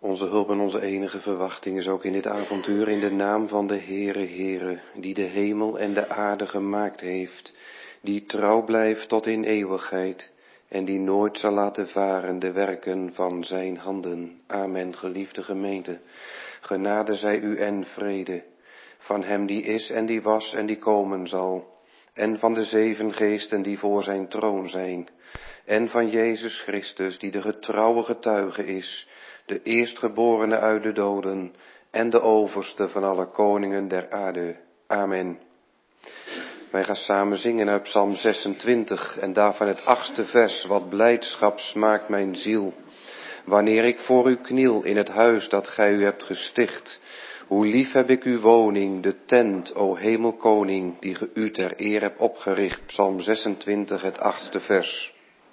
Onze hulp en onze enige verwachting is ook in dit avontuur in de naam van de Heere, die de hemel en de aarde gemaakt heeft, die trouw blijft tot in eeuwigheid en die nooit zal laten varen de werken van zijn handen. Amen, geliefde gemeente. Genade zij u en vrede van hem die is en die was en die komen zal, en van de 7 geesten die voor zijn troon zijn, en van Jezus Christus die de getrouwe getuige is, de eerstgeborene uit de doden en de overste van alle koningen der aarde. Amen. Wij gaan samen zingen uit Psalm 26 en daarvan het 8e vers. Wat blijdschap smaakt mijn ziel, wanneer ik voor u kniel in het huis dat gij u hebt gesticht. Hoe lief heb ik uw woning, de tent, o hemelkoning, die ge u ter eer hebt opgericht. Psalm 26, het 8e vers.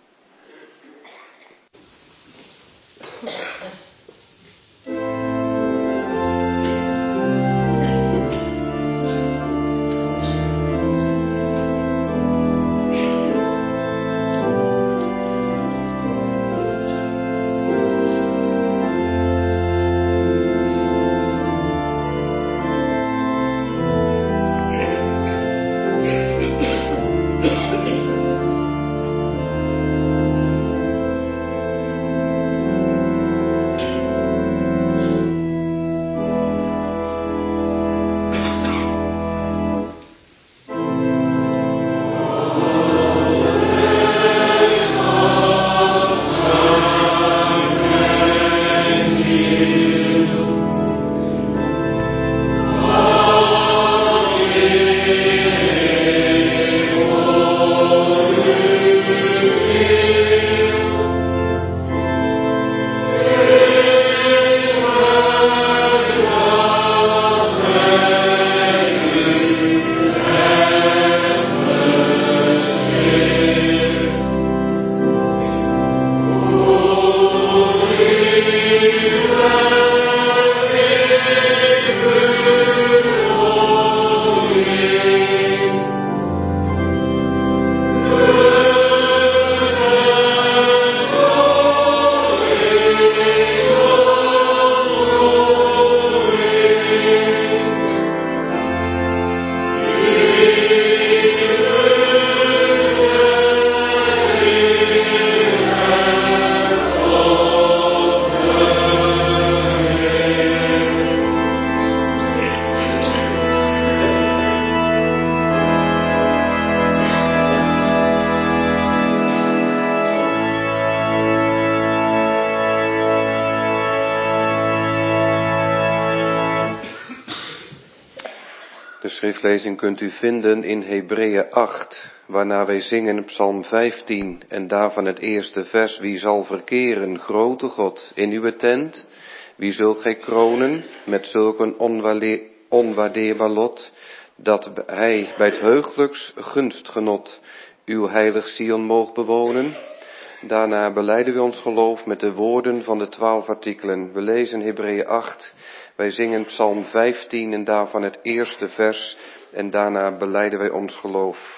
De schriftlezing kunt u vinden in Hebreeën 8, waarna wij zingen Psalm 15 en daarvan het eerste vers. Wie zal verkeren, grote God, in uw tent? Wie zult gij kronen met zulk een onwaardeerbaar lot, dat hij bij het heuglijks gunstgenot uw heilig Sion moogt bewonen? Daarna belijden we ons geloof met de woorden van de 12 artikelen. We lezen Hebreeën 8, wij zingen Psalm 15 en daarvan het eerste vers en daarna belijden wij ons geloof.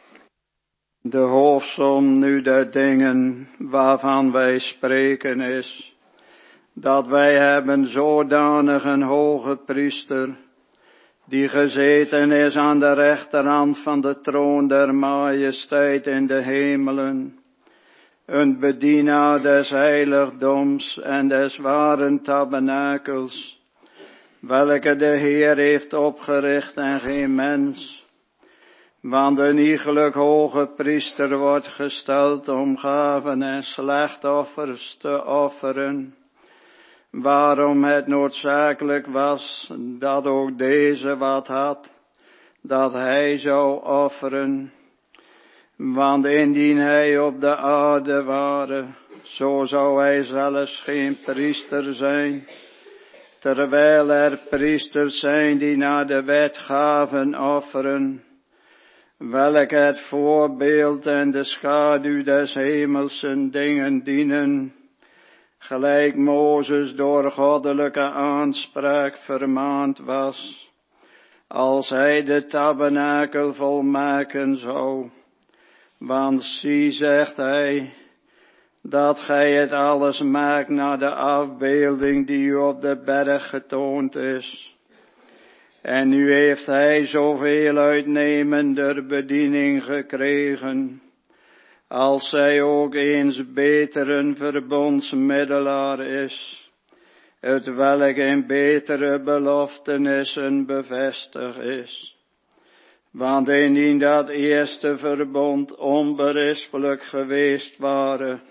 De hoofdsom nu der dingen waarvan wij spreken is, dat wij hebben zodanig een hoge priester, die gezeten is aan de rechterhand van de troon der majesteit in de hemelen, een bedienaar des heiligdoms en des waren tabernakels, welke de Heer heeft opgericht en geen mens. Want een iegelijk hoge priester wordt gesteld om gaven en slachtoffers te offeren, waarom het noodzakelijk was dat ook deze wat had, dat hij zou offeren. Want indien hij op de aarde ware, zo zou hij zelfs geen priester zijn, terwijl er priesters zijn die naar de wet gaven offeren, welk het voorbeeld en de schaduw des hemelse dingen dienen, gelijk Mozes door goddelijke aanspraak vermaand was, als hij de tabernakel volmaken zou. Want zie, zegt hij, dat gij het alles maakt naar de afbeelding die u op de berg getoond is. En nu heeft hij zoveel uitnemender bediening gekregen, als zij ook eens beter een verbondsmiddelaar is, het welk in betere beloftenissen bevestigd is. Want indien dat eerste verbond onberispelijk geweest ware,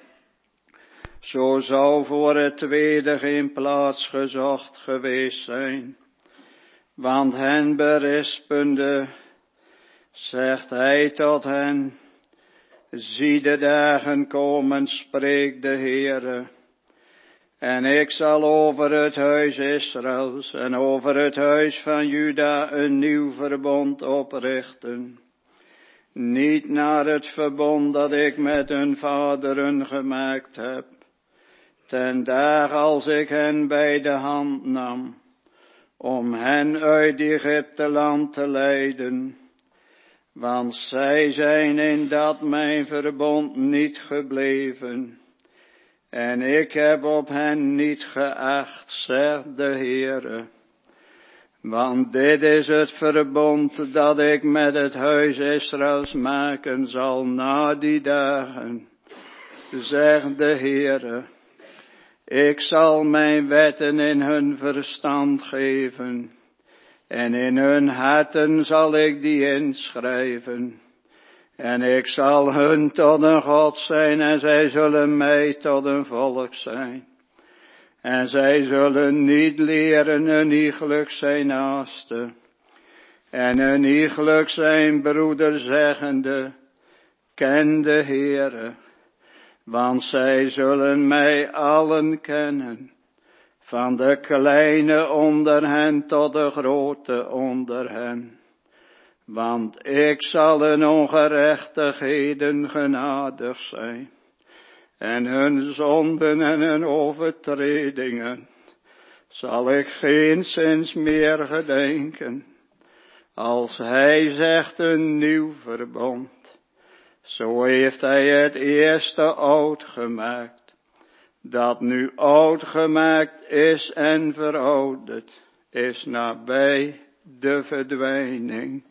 zo zou voor het tweede geen plaats gezocht geweest zijn. Want hen berispende, zegt hij tot hen, zie de dagen komen, spreekt de Heere, en ik zal over het huis Israëls en over het huis van Juda een nieuw verbond oprichten. Niet naar het verbond dat ik met hun vaderen gemaakt heb, ten dagen als ik hen bij de hand nam, om hen uit Egypte land te leiden. Want zij zijn in dat mijn verbond niet gebleven. En ik heb op hen niet geacht, zegt de Heere. Want dit is het verbond dat ik met het huis Israëls maken zal na die dagen, zegt de Heere. Ik zal mijn wetten in hun verstand geven, en in hun harten zal ik die inschrijven. En ik zal hun tot een God zijn, en zij zullen mij tot een volk zijn. En zij zullen niet leren een iegelijk zijn naaste, en een iegelijk zijn broeder zeggende, ken de Heere. Want zij zullen mij allen kennen, van de kleine onder hen tot de grote onder hen. Want ik zal hun ongerechtigheden genadig zijn, en hun zonden en hun overtredingen zal ik geenszins meer gedenken. Als hij zegt een nieuw verbond, zo heeft hij het eerste oud gemaakt, dat nu oud gemaakt is en verouderd, is nabij de verdwijning.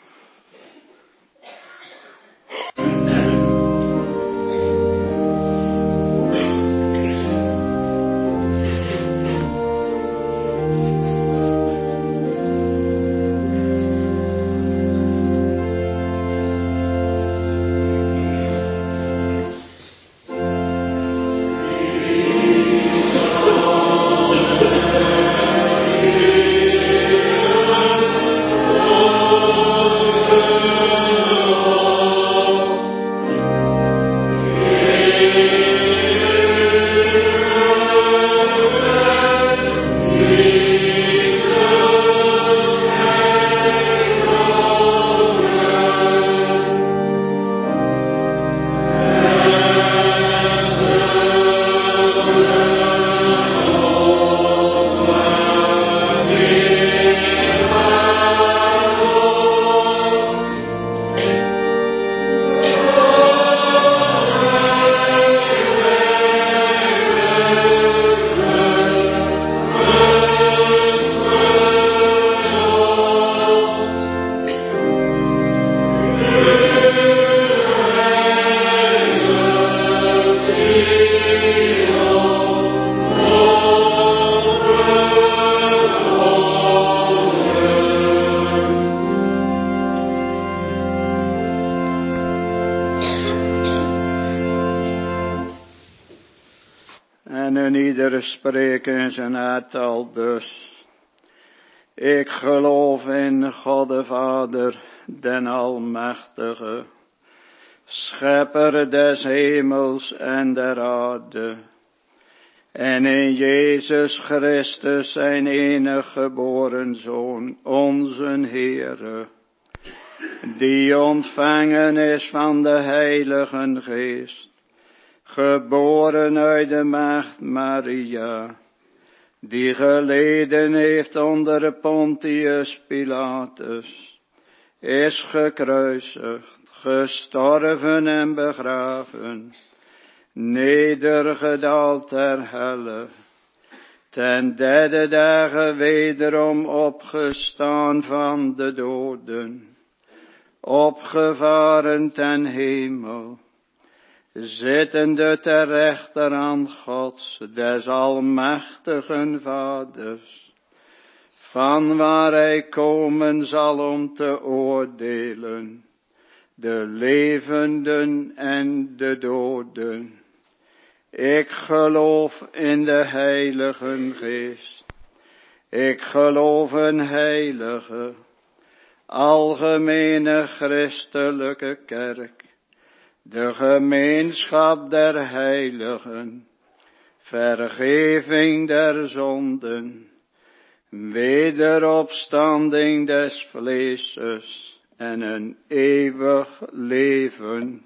Spreken in zijn hart al dus. Ik geloof in God de Vader, den Almachtige, Schepper des hemels en der aarde, en in Jezus Christus zijn enige geboren Zoon, onze Heere, die ontvangen is van de Heilige Geest, geboren uit de maagd Maria, die geleden heeft onder Pontius Pilatus, is gekruisigd, gestorven en begraven, nedergedaald ter helle, ten derde dagen wederom opgestaan van de doden, opgevaren ten hemel, zittende ter rechterhand Gods, des almachtigen Vaders, van waar hij komen zal om te oordelen, de levenden en de doden. Ik geloof in de Heilige Geest. Ik geloof een heilige, algemene christelijke kerk, de gemeenschap der heiligen, vergeving der zonden, wederopstanding des vleeses en een eeuwig leven.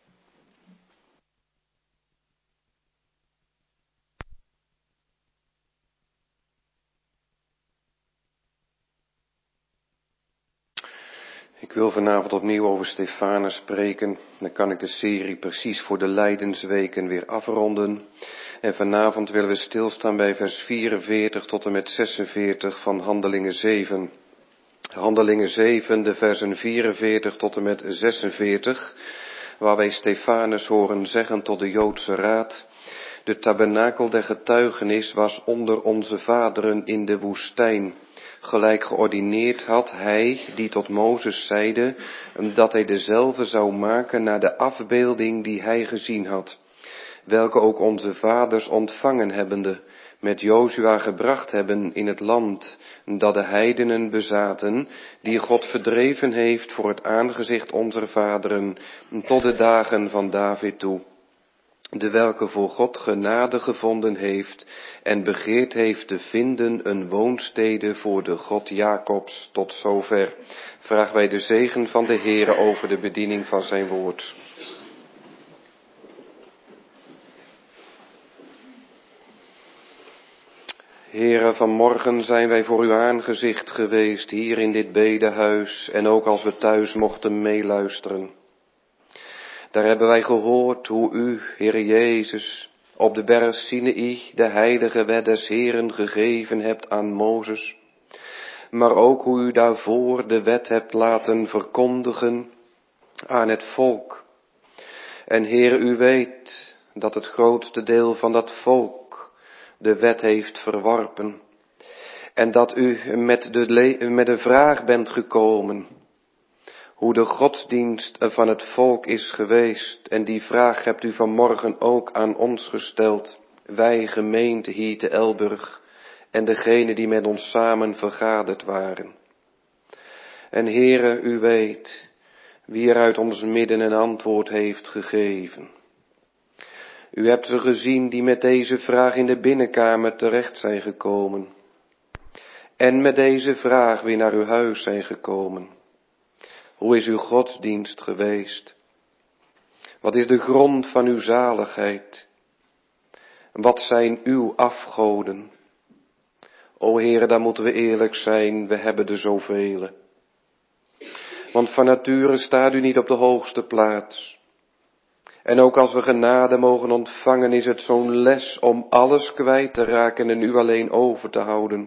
Ik wil vanavond opnieuw over Stefanus spreken. Dan kan ik de serie precies voor de Lijdensweken weer afronden. En vanavond willen we stilstaan bij vers 44 tot en met 46 van Handelingen 7. Handelingen 7, de versen 44 tot en met 46, waar wij Stefanus horen zeggen tot de Joodse raad: de tabernakel der getuigenis was onder onze vaderen in de woestijn. Gelijk geordineerd had hij, die tot Mozes zeide, dat hij dezelfde zou maken naar de afbeelding die hij gezien had, welke ook onze vaders ontvangen hebbende, met Jozua gebracht hebben in het land dat de heidenen bezaten, die God verdreven heeft voor het aangezicht onze vaderen, tot de dagen van David toe, de welke voor God genade gevonden heeft en begeerd heeft te vinden een woonstede voor de God Jacobs. Tot zover vragen wij de zegen van de Heere over de bediening van zijn woord. Heere, vanmorgen zijn wij voor uw aangezicht geweest hier in dit bedehuis en ook als we thuis mochten meeluisteren. Daar hebben wij gehoord hoe u, Heere Jezus, op de berg Sinaï de heilige wet des Heeren gegeven hebt aan Mozes, maar ook hoe u daarvoor de wet hebt laten verkondigen aan het volk. En Heere, u weet dat het grootste deel van dat volk de wet heeft verworpen en dat u met de vraag bent gekomen hoe de godsdienst van het volk is geweest. En die vraag hebt u vanmorgen ook aan ons gesteld, wij gemeente hier te Elburg en degenen die met ons samen vergaderd waren. En Heere, u weet wie er uit ons midden een antwoord heeft gegeven. U hebt ze gezien die met deze vraag in de binnenkamer terecht zijn gekomen en met deze vraag weer naar uw huis zijn gekomen. Hoe is uw godsdienst geweest? Wat is de grond van uw zaligheid? Wat zijn uw afgoden? O Heere, daar moeten we eerlijk zijn, we hebben er zoveel. Want van nature staat u niet op de hoogste plaats. En ook als we genade mogen ontvangen, is het zo'n les om alles kwijt te raken en u alleen over te houden.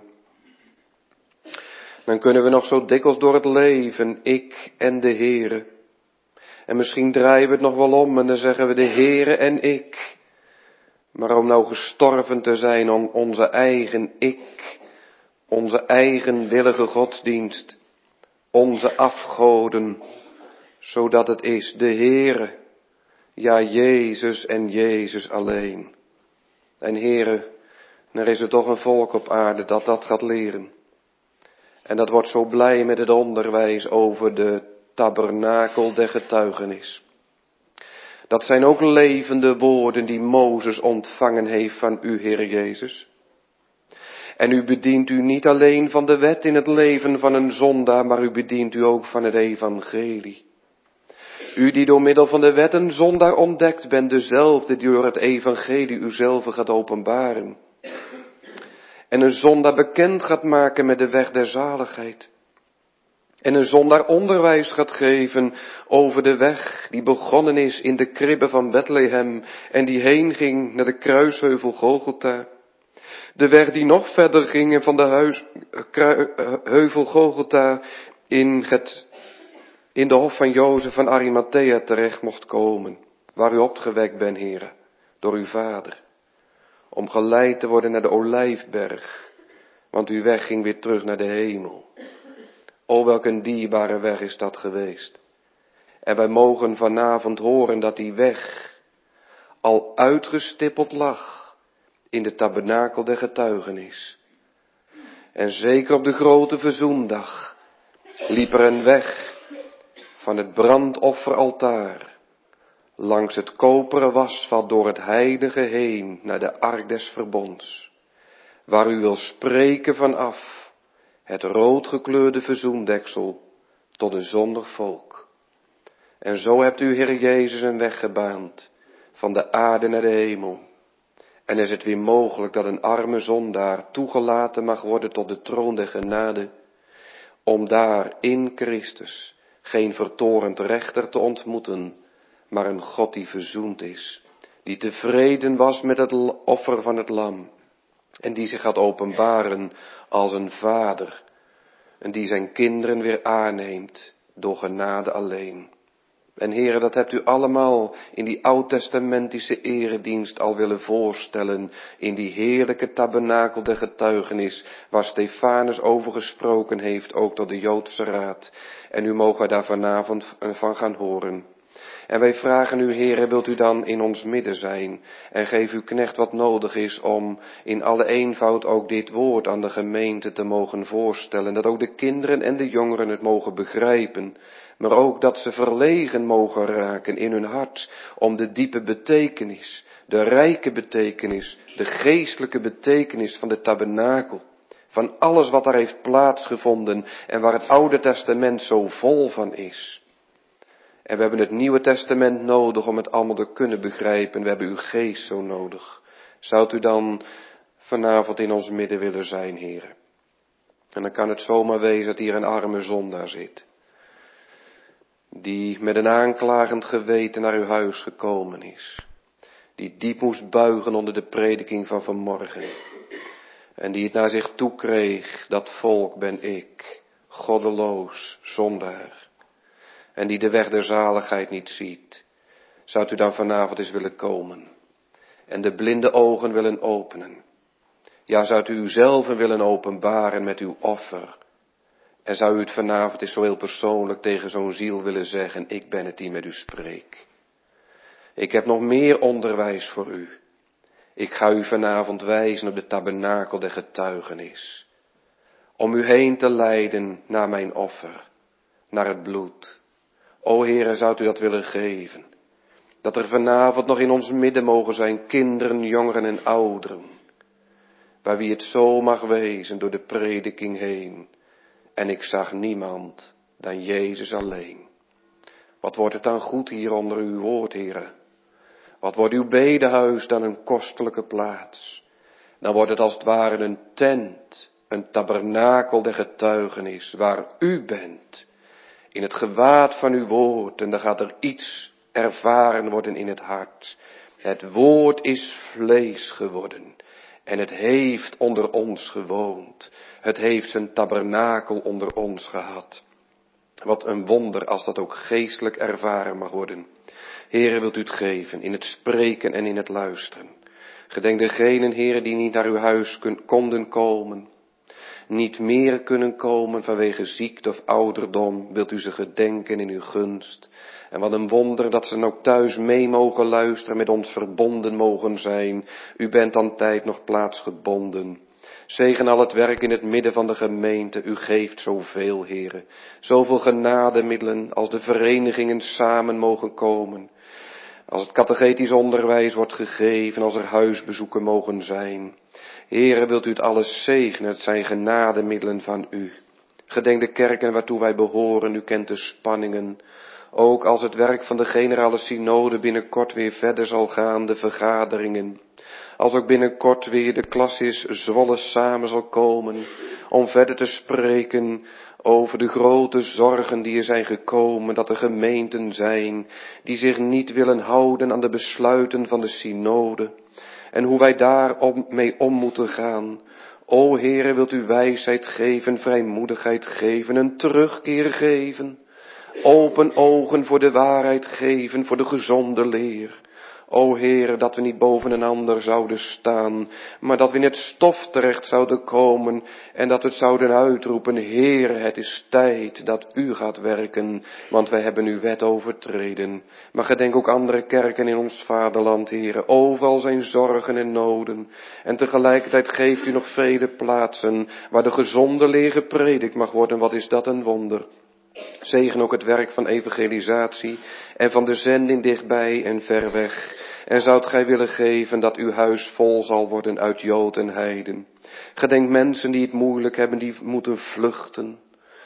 Dan kunnen we nog zo dikwijls door het leven, ik en de Heere. En misschien draaien we het nog wel om en dan zeggen we de Heere en ik. Maar om nou gestorven te zijn om onze eigen ik, onze eigenwillige godsdienst, onze afgoden, zodat het is de Heere, ja Jezus en Jezus alleen. En Heere, er is er toch een volk op aarde dat gaat leren. En dat wordt zo blij met het onderwijs over de tabernakel der getuigenis. Dat zijn ook levende woorden die Mozes ontvangen heeft van u, Heer Jezus. En u bedient u niet alleen van de wet in het leven van een zondaar, maar u bedient u ook van het evangelie. U die door middel van de wet een zondaar ontdekt bent, dezelfde die door het evangelie uzelf gaat openbaren. En een zondaar bekend gaat maken met de weg der zaligheid. En een zondaar onderwijs gaat geven over de weg die begonnen is in de kribbe van Bethlehem en die heen ging naar de kruisheuvel Golgotha. De weg die nog verder ging en van de heuvel Golgotha in de hof van Jozef van Arimathea terecht mocht komen, waar u opgewekt bent, Heere, door uw vader, om geleid te worden naar de Olijfberg, want uw weg ging weer terug naar de hemel. O, welk een dierbare weg is dat geweest. En wij mogen vanavond horen dat die weg al uitgestippeld lag in de tabernakel der getuigenis. En zeker op de grote verzoendag liep er een weg van het brandofferaltaar langs het koperen wasvat door het heilige heen naar de ark des verbonds, waar u wil spreken vanaf het roodgekleurde verzoendeksel tot een zondig volk. En zo hebt u, Heer Jezus, een weg gebaand van de aarde naar de hemel. En is het weer mogelijk dat een arme zondaar toegelaten mag worden tot de troon der genade, om daar in Christus geen vertorend rechter te ontmoeten, maar een God die verzoend is, die tevreden was met het offer van het lam, en die zich gaat openbaren als een vader, en die zijn kinderen weer aanneemt door genade alleen. En Heere, dat hebt u allemaal in die oud-testamentische eredienst al willen voorstellen, in die heerlijke tabernakel der getuigenis, waar Stefanus over gesproken heeft, ook tot de Joodse raad. En u mogen daar vanavond van gaan horen. En wij vragen u, Heere, wilt u dan in ons midden zijn en geef uw knecht wat nodig is om in alle eenvoud ook dit woord aan de gemeente te mogen voorstellen. Dat ook de kinderen en de jongeren het mogen begrijpen, maar ook dat ze verlegen mogen raken in hun hart om de diepe betekenis, de rijke betekenis, de geestelijke betekenis van de tabernakel. Van alles wat daar heeft plaatsgevonden en waar het Oude Testament zo vol van is. En we hebben het Nieuwe Testament nodig om het allemaal te kunnen begrijpen. We hebben uw geest zo nodig. Zoudt u dan vanavond in ons midden willen zijn, Heere? En dan kan het zomaar wezen dat hier een arme zondaar zit, die met een aanklagend geweten naar uw huis gekomen is. Die diep moest buigen onder de prediking van vanmorgen. En die het naar zich toe kreeg, dat volk ben ik, goddeloos, zondaar. En die de weg der zaligheid niet ziet. Zou u dan vanavond eens willen komen en de blinde ogen willen openen? Ja, zou u uzelf willen openbaren met uw offer? En zou u het vanavond eens zo heel persoonlijk tegen zo'n ziel willen zeggen: ik ben het die met u spreek. Ik heb nog meer onderwijs voor u. Ik ga u vanavond wijzen op de tabernakel der getuigenis. Om u heen te leiden naar mijn offer, naar het bloed. O Heere, zou u dat willen geven? Dat er vanavond nog in ons midden mogen zijn kinderen, jongeren en ouderen, waar wie het zo mag wezen door de prediking heen. En ik zag niemand dan Jezus alleen. Wat wordt het dan goed hier onder uw woord, Heere? Wat wordt uw bedehuis dan een kostelijke plaats? Dan wordt het als het ware een tent, een tabernakel der getuigenis, waar u bent, in het gewaad van uw woord. En dan gaat er iets ervaren worden in het hart. Het woord is vlees geworden en het heeft onder ons gewoond. Het heeft zijn tabernakel onder ons gehad. Wat een wonder als dat ook geestelijk ervaren mag worden. Heere, wilt u het geven in het spreken en in het luisteren. Gedenk degenen, Heere, die niet naar uw huis konden komen, niet meer kunnen komen vanwege ziekte of ouderdom, wilt u ze gedenken in uw gunst. En wat een wonder dat ze ook thuis mee mogen luisteren, met ons verbonden mogen zijn. U bent aan tijd nog plaatsgebonden. Zegen al het werk in het midden van de gemeente. U geeft zoveel, Heere. Zoveel genademiddelen als de verenigingen samen mogen komen. Als het catechetisch onderwijs wordt gegeven, als er huisbezoeken mogen zijn. Heere, wilt u het alles zegenen, het zijn genademiddelen van u. Gedenk de kerken waartoe wij behoren, u kent de spanningen. Ook als het werk van de generale synode binnenkort weer verder zal gaan, de vergaderingen. Als ook binnenkort weer de klassis Zwolle samen zal komen om verder te spreken over de grote zorgen die er zijn gekomen, dat er gemeenten zijn die zich niet willen houden aan de besluiten van de synode en hoe wij daar mee om moeten gaan. O Heere, wilt u wijsheid geven, vrijmoedigheid geven, een terugkeer geven, open ogen voor de waarheid geven, voor de gezonde leer. O Heere, dat we niet boven een ander zouden staan, maar dat we in het stof terecht zouden komen en dat we het zouden uitroepen, Heere, het is tijd dat u gaat werken, want wij hebben uw wet overtreden. Maar gedenk ook andere kerken in ons vaderland, Heere, overal zijn zorgen en noden. En tegelijkertijd geeft u nog vele plaatsen waar de gezonde leer gepredikt mag worden. Wat is dat een wonder. Zegen ook het werk van evangelisatie en van de zending dichtbij en ver weg. En zoudt gij willen geven dat uw huis vol zal worden uit Jood en heiden. Gedenk mensen die het moeilijk hebben, die moeten vluchten.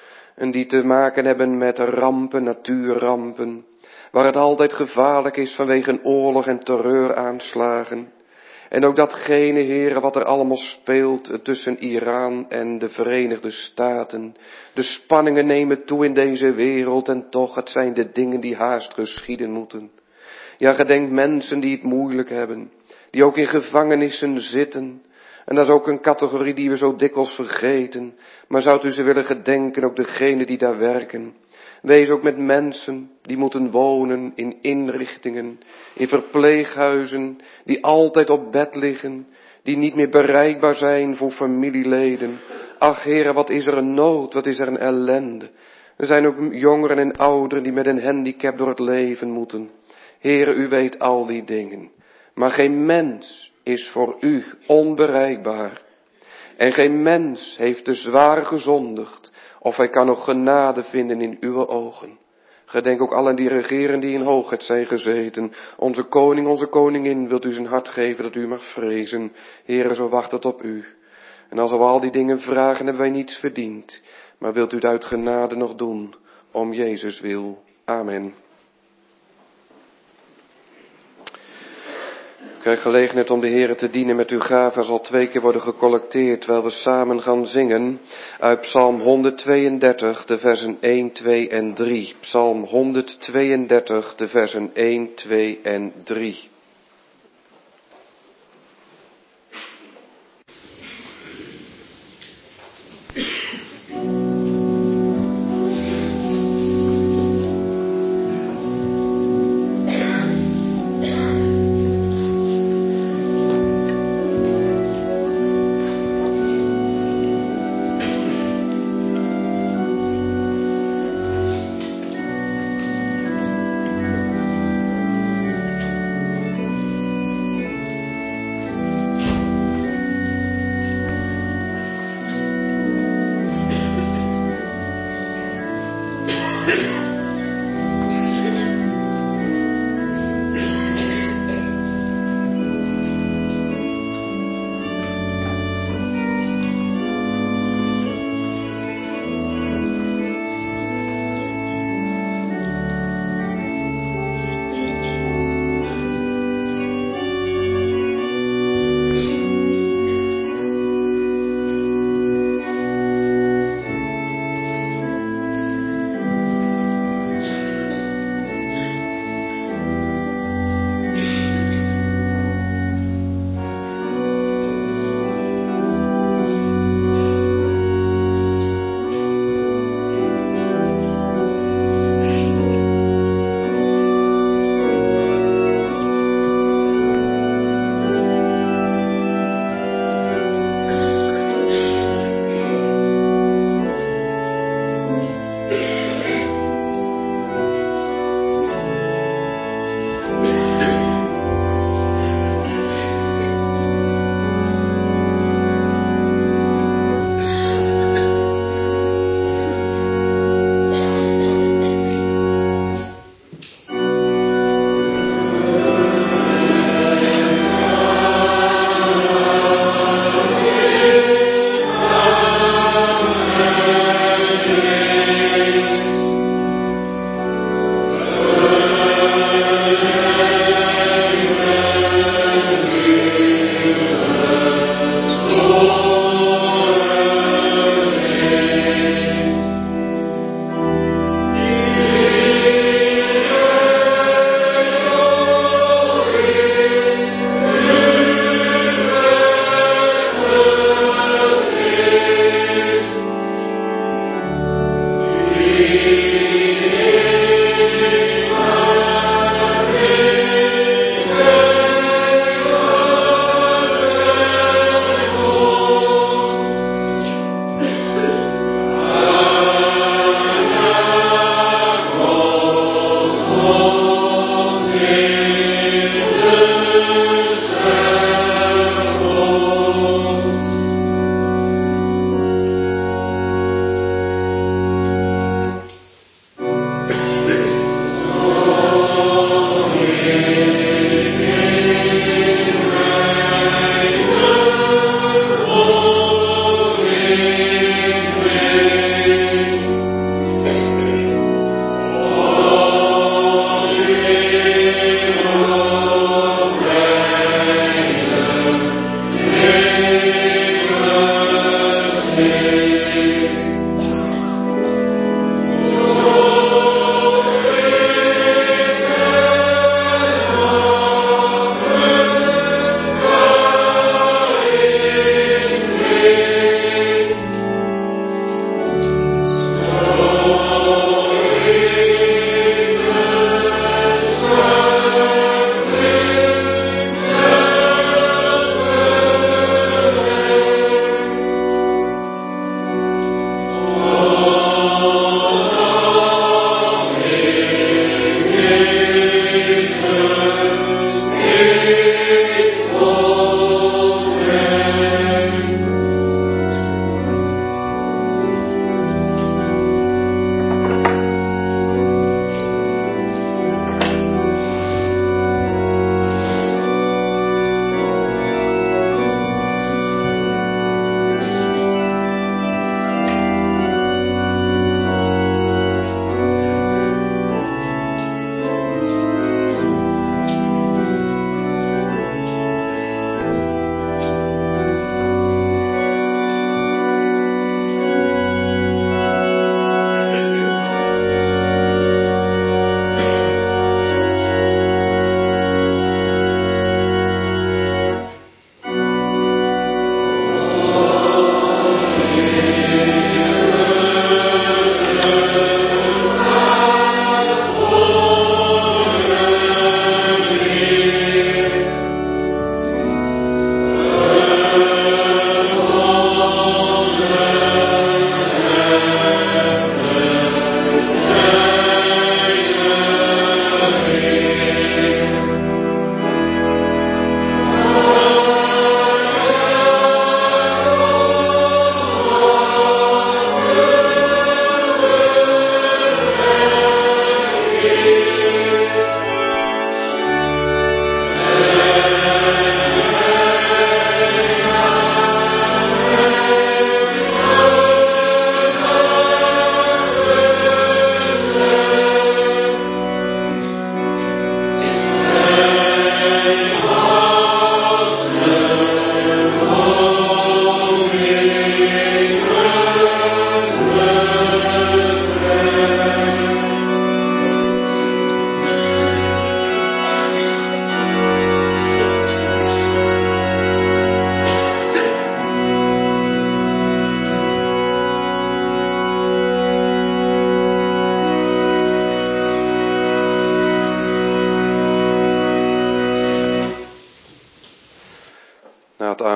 En die te maken hebben met rampen, natuurrampen. Waar het altijd gevaarlijk is vanwege oorlog en terreuraanslagen. En ook datgene, Heere, wat er allemaal speelt tussen Iran en de Verenigde Staten. De spanningen nemen toe in deze wereld en toch, het zijn de dingen die haast geschieden moeten. Ja, gedenk mensen die het moeilijk hebben, die ook in gevangenissen zitten. En dat is ook een categorie die we zo dikwijls vergeten. Maar zou u ze willen gedenken, ook degenen die daar werken. Wees ook met mensen die moeten wonen in inrichtingen, in verpleeghuizen, die altijd op bed liggen, die niet meer bereikbaar zijn voor familieleden. Ach Heere, wat is er een nood, wat is er een ellende. Er zijn ook jongeren en ouderen die met een handicap door het leven moeten. Heere, u weet al die dingen. Maar geen mens is voor u onbereikbaar. En geen mens heeft te zwaar gezondigd, of hij kan nog genade vinden in uw ogen. Gedenk ook allen die regeren die in hoogheid zijn gezeten. Onze koning, onze koningin, wilt u zijn hart geven dat u mag vrezen. Heere, zo wacht het op u. En als we al die dingen vragen, hebben wij niets verdiend. Maar wilt u het uit genade nog doen, om Jezus wil. Amen. U krijgt gelegenheid om de Heere te dienen met uw gaven. Er zal 2 keer worden gecollecteerd, terwijl we samen gaan zingen uit Psalm 132, de versen 1, 2 en 3. Psalm 132, de versen 1, 2 en 3.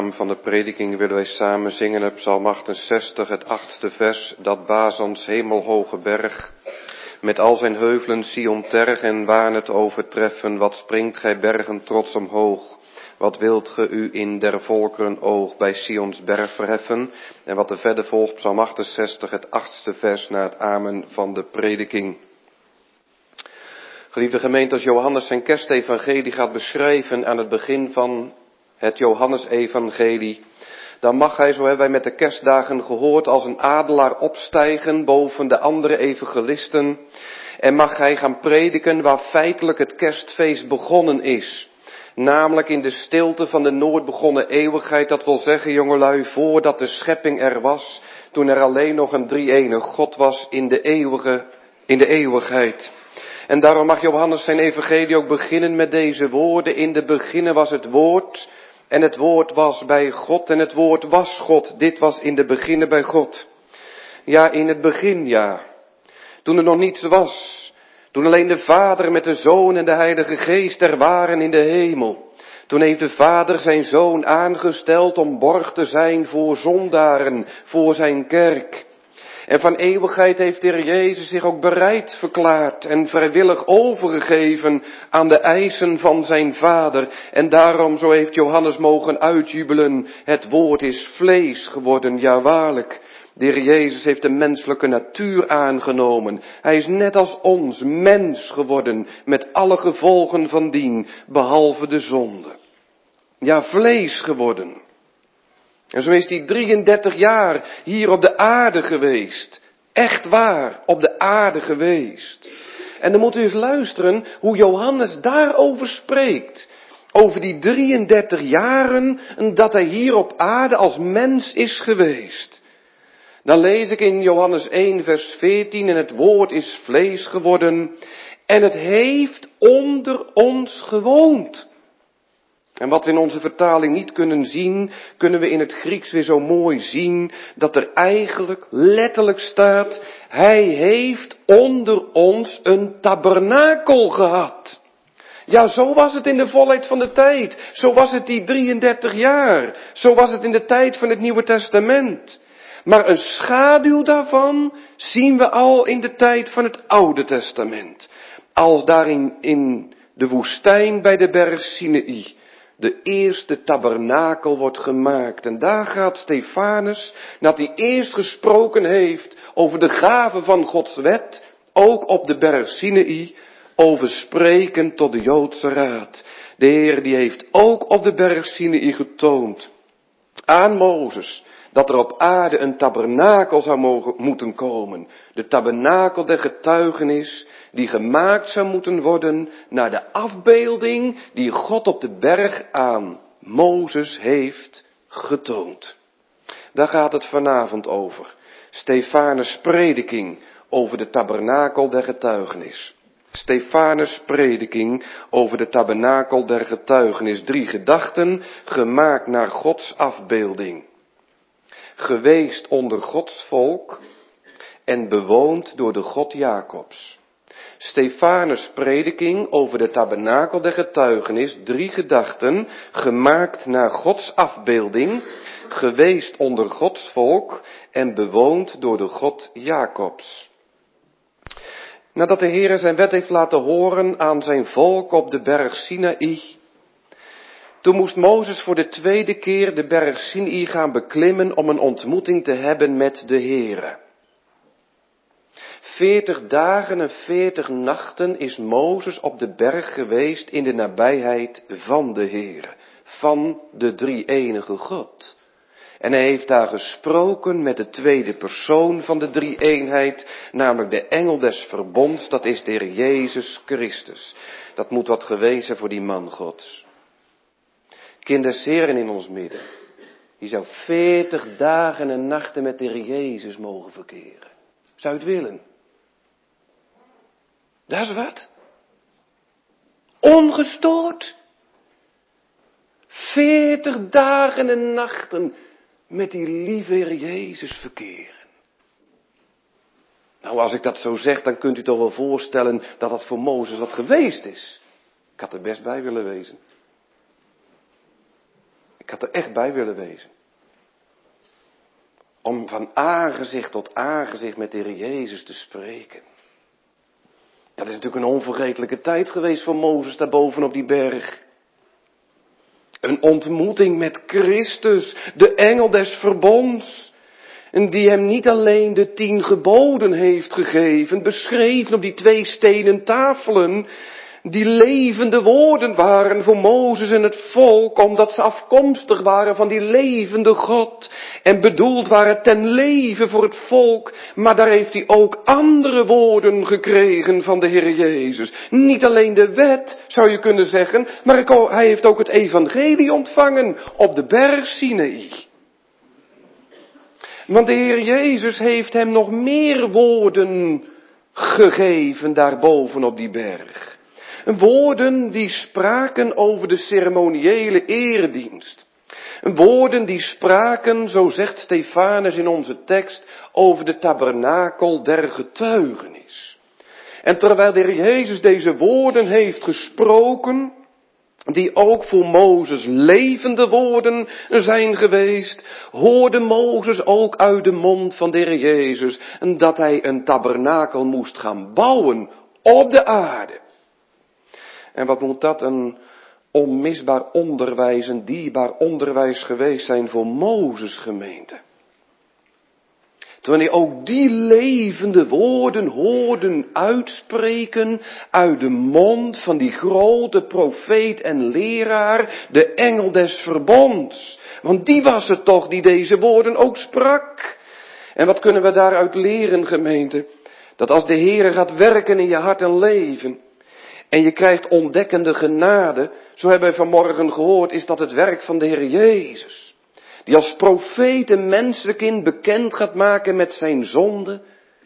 naam van de prediking willen wij samen zingen op Psalm 68, het 8e vers, dat Bazans hemelhoge berg, met al zijn heuvelen Sion terg en waan het overtreffen, wat springt gij bergen trots omhoog, wat wilt ge u in der volkeren oog bij Sions berg verheffen, en wat er verder volgt, Psalm 68, het 8e vers, naar het amen van de prediking. Geliefde gemeente, als Johannes zijn kerstevangelie gaat beschrijven aan het begin van het Johannesevangelie, dan mag hij, zo hebben wij met de kerstdagen gehoord, als een adelaar opstijgen boven de andere evangelisten en mag hij gaan prediken waar feitelijk het kerstfeest begonnen is. Namelijk in de stilte van de nooit begonnen eeuwigheid, dat wil zeggen, jongelui, voordat de schepping er was, toen er alleen nog een drie-enig God was in de eeuwigheid. En daarom mag Johannes zijn evangelie ook beginnen met deze woorden. In de beginnen was het woord en het woord was bij God en het woord was God. Dit was in de beginnen bij God. Ja, in het begin, ja. Toen er nog niets was. Toen alleen de Vader met de Zoon en de Heilige Geest er waren in de hemel. Toen heeft de Vader zijn Zoon aangesteld om borg te zijn voor zondaren, voor zijn kerk. En van eeuwigheid heeft de Heer Jezus zich ook bereid verklaard en vrijwillig overgegeven aan de eisen van zijn Vader. En daarom, zo heeft Johannes mogen uitjubelen, het woord is vlees geworden, ja waarlijk. De Heer Jezus heeft de menselijke natuur aangenomen. Hij is net als ons mens geworden, met alle gevolgen van dien, behalve de zonde. Ja, vlees geworden. En zo is hij 33 jaar hier op de aarde geweest. Echt waar, op de aarde geweest. En dan moet u eens luisteren hoe Johannes daarover spreekt. Over die 33 jaren dat hij hier op aarde als mens is geweest. Dan lees ik in Johannes 1 vers 14, en het woord is vlees geworden en het heeft onder ons gewoond. En wat we in onze vertaling niet kunnen zien, kunnen we in het Grieks weer zo mooi zien, dat er eigenlijk letterlijk staat, hij heeft onder ons een tabernakel gehad. Ja, zo was het in de volheid van de tijd. Zo was het die 33 jaar. Zo was het in de tijd van het Nieuwe Testament. Maar een schaduw daarvan zien we al in de tijd van het Oude Testament. Als daarin in de woestijn bij de berg Sinaï de eerste tabernakel wordt gemaakt. En daar gaat Stefanus, nadat hij eerst gesproken heeft over de gave van Gods wet, ook op de berg Sinaï, over spreken tot de Joodse raad. De Heer die heeft ook op de berg Sinaï getoond aan Mozes dat er op aarde een tabernakel zou moeten komen. De tabernakel der getuigenis, die gemaakt zou moeten worden naar de afbeelding die God op de berg aan Mozes heeft getoond. Daar gaat het vanavond over. Stefanus' prediking over de tabernakel der getuigenis. Stefanus' prediking over de tabernakel der getuigenis. 3 gedachten, gemaakt naar Gods afbeelding. Geweest onder Gods volk en bewoond door de God Jacobs. Stefanus' prediking over de tabernakel der getuigenis, 3 gedachten, gemaakt naar Gods afbeelding, geweest onder Gods volk en bewoond door de God Jacobs. Nadat de Heer zijn wet heeft laten horen aan zijn volk op de berg Sinaï, toen moest Mozes voor de 2e keer de berg Sinaï gaan beklimmen om een ontmoeting te hebben met de Heere. 40 dagen en 40 nachten is Mozes op de berg geweest in de nabijheid van de Heere, van de drie-enige God. En hij heeft daar gesproken met de tweede persoon van de drie-eenheid, namelijk de engel des verbonds, dat is de Heer Jezus Christus. Dat moet wat geweest zijn voor die man Gods. Kindersheren in ons midden, die zou 40 dagen en nachten met de Heer Jezus mogen verkeren. Zou je het willen? Dat is wat. Ongestoord. 40 dagen en nachten met die lieve Heer Jezus verkeren. Nou, als ik dat zo zeg, dan kunt u toch wel voorstellen dat dat voor Mozes wat geweest is. Ik had er best bij willen wezen. Ik had er echt bij willen wezen. Om van aangezicht tot aangezicht met de Heer Jezus te spreken. Dat is natuurlijk een onvergetelijke tijd geweest voor Mozes daarboven op die berg. Een ontmoeting met Christus, de engel des verbonds. En die hem niet alleen de 10 geboden heeft gegeven, beschreven op die 2 stenen tafelen, die levende woorden waren voor Mozes en het volk, omdat ze afkomstig waren van die levende God en bedoeld waren ten leven voor het volk. Maar daar heeft hij ook andere woorden gekregen van de Heer Jezus. Niet alleen de wet, zou je kunnen zeggen, maar hij heeft ook het evangelie ontvangen op de berg Sinaï. Want de Heer Jezus heeft hem nog meer woorden gegeven daarboven op die berg. Woorden die spraken over de ceremoniële eredienst. Woorden die spraken, zo zegt Stefanus in onze tekst, over de tabernakel der getuigenis. En terwijl de Heer Jezus deze woorden heeft gesproken, die ook voor Mozes levende woorden zijn geweest, hoorde Mozes ook uit de mond van de Heer Jezus dat hij een tabernakel moest gaan bouwen op de aarde. En wat moet dat een onmisbaar onderwijs, een dierbaar onderwijs geweest zijn voor Mozes gemeente. Toen hij ook die levende woorden hoorde uitspreken uit de mond van die grote profeet en leraar, de engel des verbonds. Want die was het toch die deze woorden ook sprak. En wat kunnen we daaruit leren, gemeente? Dat als de Heere gaat werken in je hart en leven, en je krijgt ontdekkende genade, zo hebben we vanmorgen gehoord, is dat het werk van de Heer Jezus. Die als profeet een mensenkind bekend gaat maken met zijn zonde.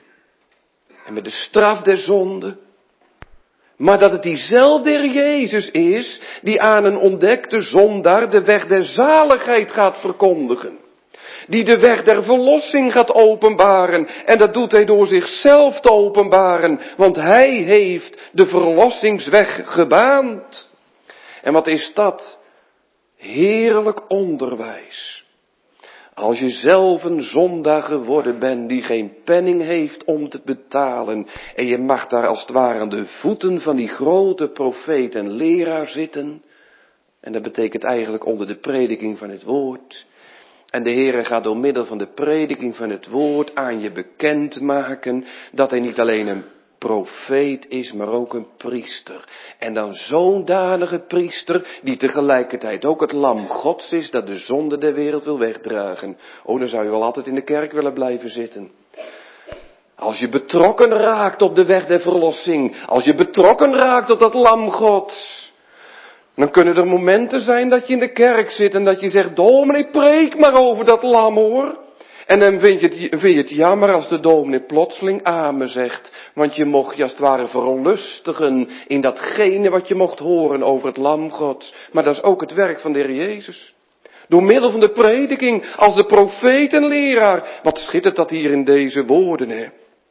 En met de straf der zonde. Maar dat het diezelfde Heer Jezus is, die aan een ontdekte zondaar de weg der zaligheid gaat verkondigen. Die de weg der verlossing gaat openbaren. En dat doet hij door zichzelf te openbaren. Want hij heeft de verlossingsweg gebaand. En wat is dat? Heerlijk onderwijs. Als je zelf een zondaar geworden bent die geen penning heeft om te betalen. En je mag daar als het ware aan de voeten van die grote profeet en leraar zitten. En dat betekent eigenlijk onder de prediking van het woord. En de Heere gaat door middel van de prediking van het woord aan je bekendmaken dat hij niet alleen een profeet is, maar ook een priester. En dan zo'n danige priester die tegelijkertijd ook het lam Gods is dat de zonde der wereld wil wegdragen. Oh, dan zou je wel altijd in de kerk willen blijven zitten. Als je betrokken raakt op de weg der verlossing, als je betrokken raakt op dat lam Gods, dan kunnen er momenten zijn dat je in de kerk zit en dat je zegt, dominee, preek maar over dat lam hoor. En dan vind je het jammer als de dominee plotseling amen zegt. Want je mocht je als het ware verlustigen in datgene wat je mocht horen over het lam Gods. Maar dat is ook het werk van de Heer Jezus. Door middel van de prediking als de profeet en leraar. Wat schittert dat hier in deze woorden, hè?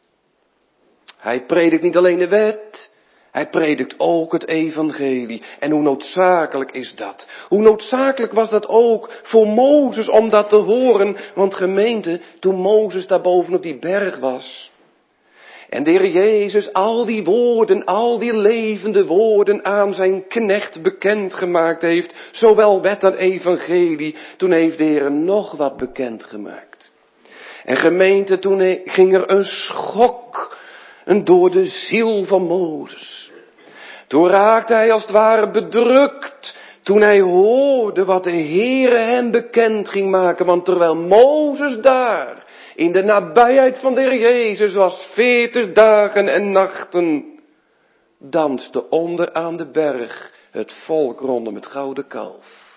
Hij predikt niet alleen de wet. Hij predikt ook het evangelie. En hoe noodzakelijk is dat? Hoe noodzakelijk was dat ook voor Mozes om dat te horen? Want gemeente, toen Mozes daar boven op die berg was. En de Heer Jezus al die woorden, al die levende woorden aan zijn knecht bekendgemaakt heeft. Zowel wet en evangelie. Toen heeft de Heer nog wat bekendgemaakt. En gemeente, toen ging er een schok door de ziel van Mozes. Toen raakte hij als het ware bedrukt, toen hij hoorde wat de Heere hem bekend ging maken. Want terwijl Mozes daar in de nabijheid van de Heer Jezus was 40 dagen en nachten, danste onder aan de berg het volk rondom het gouden kalf.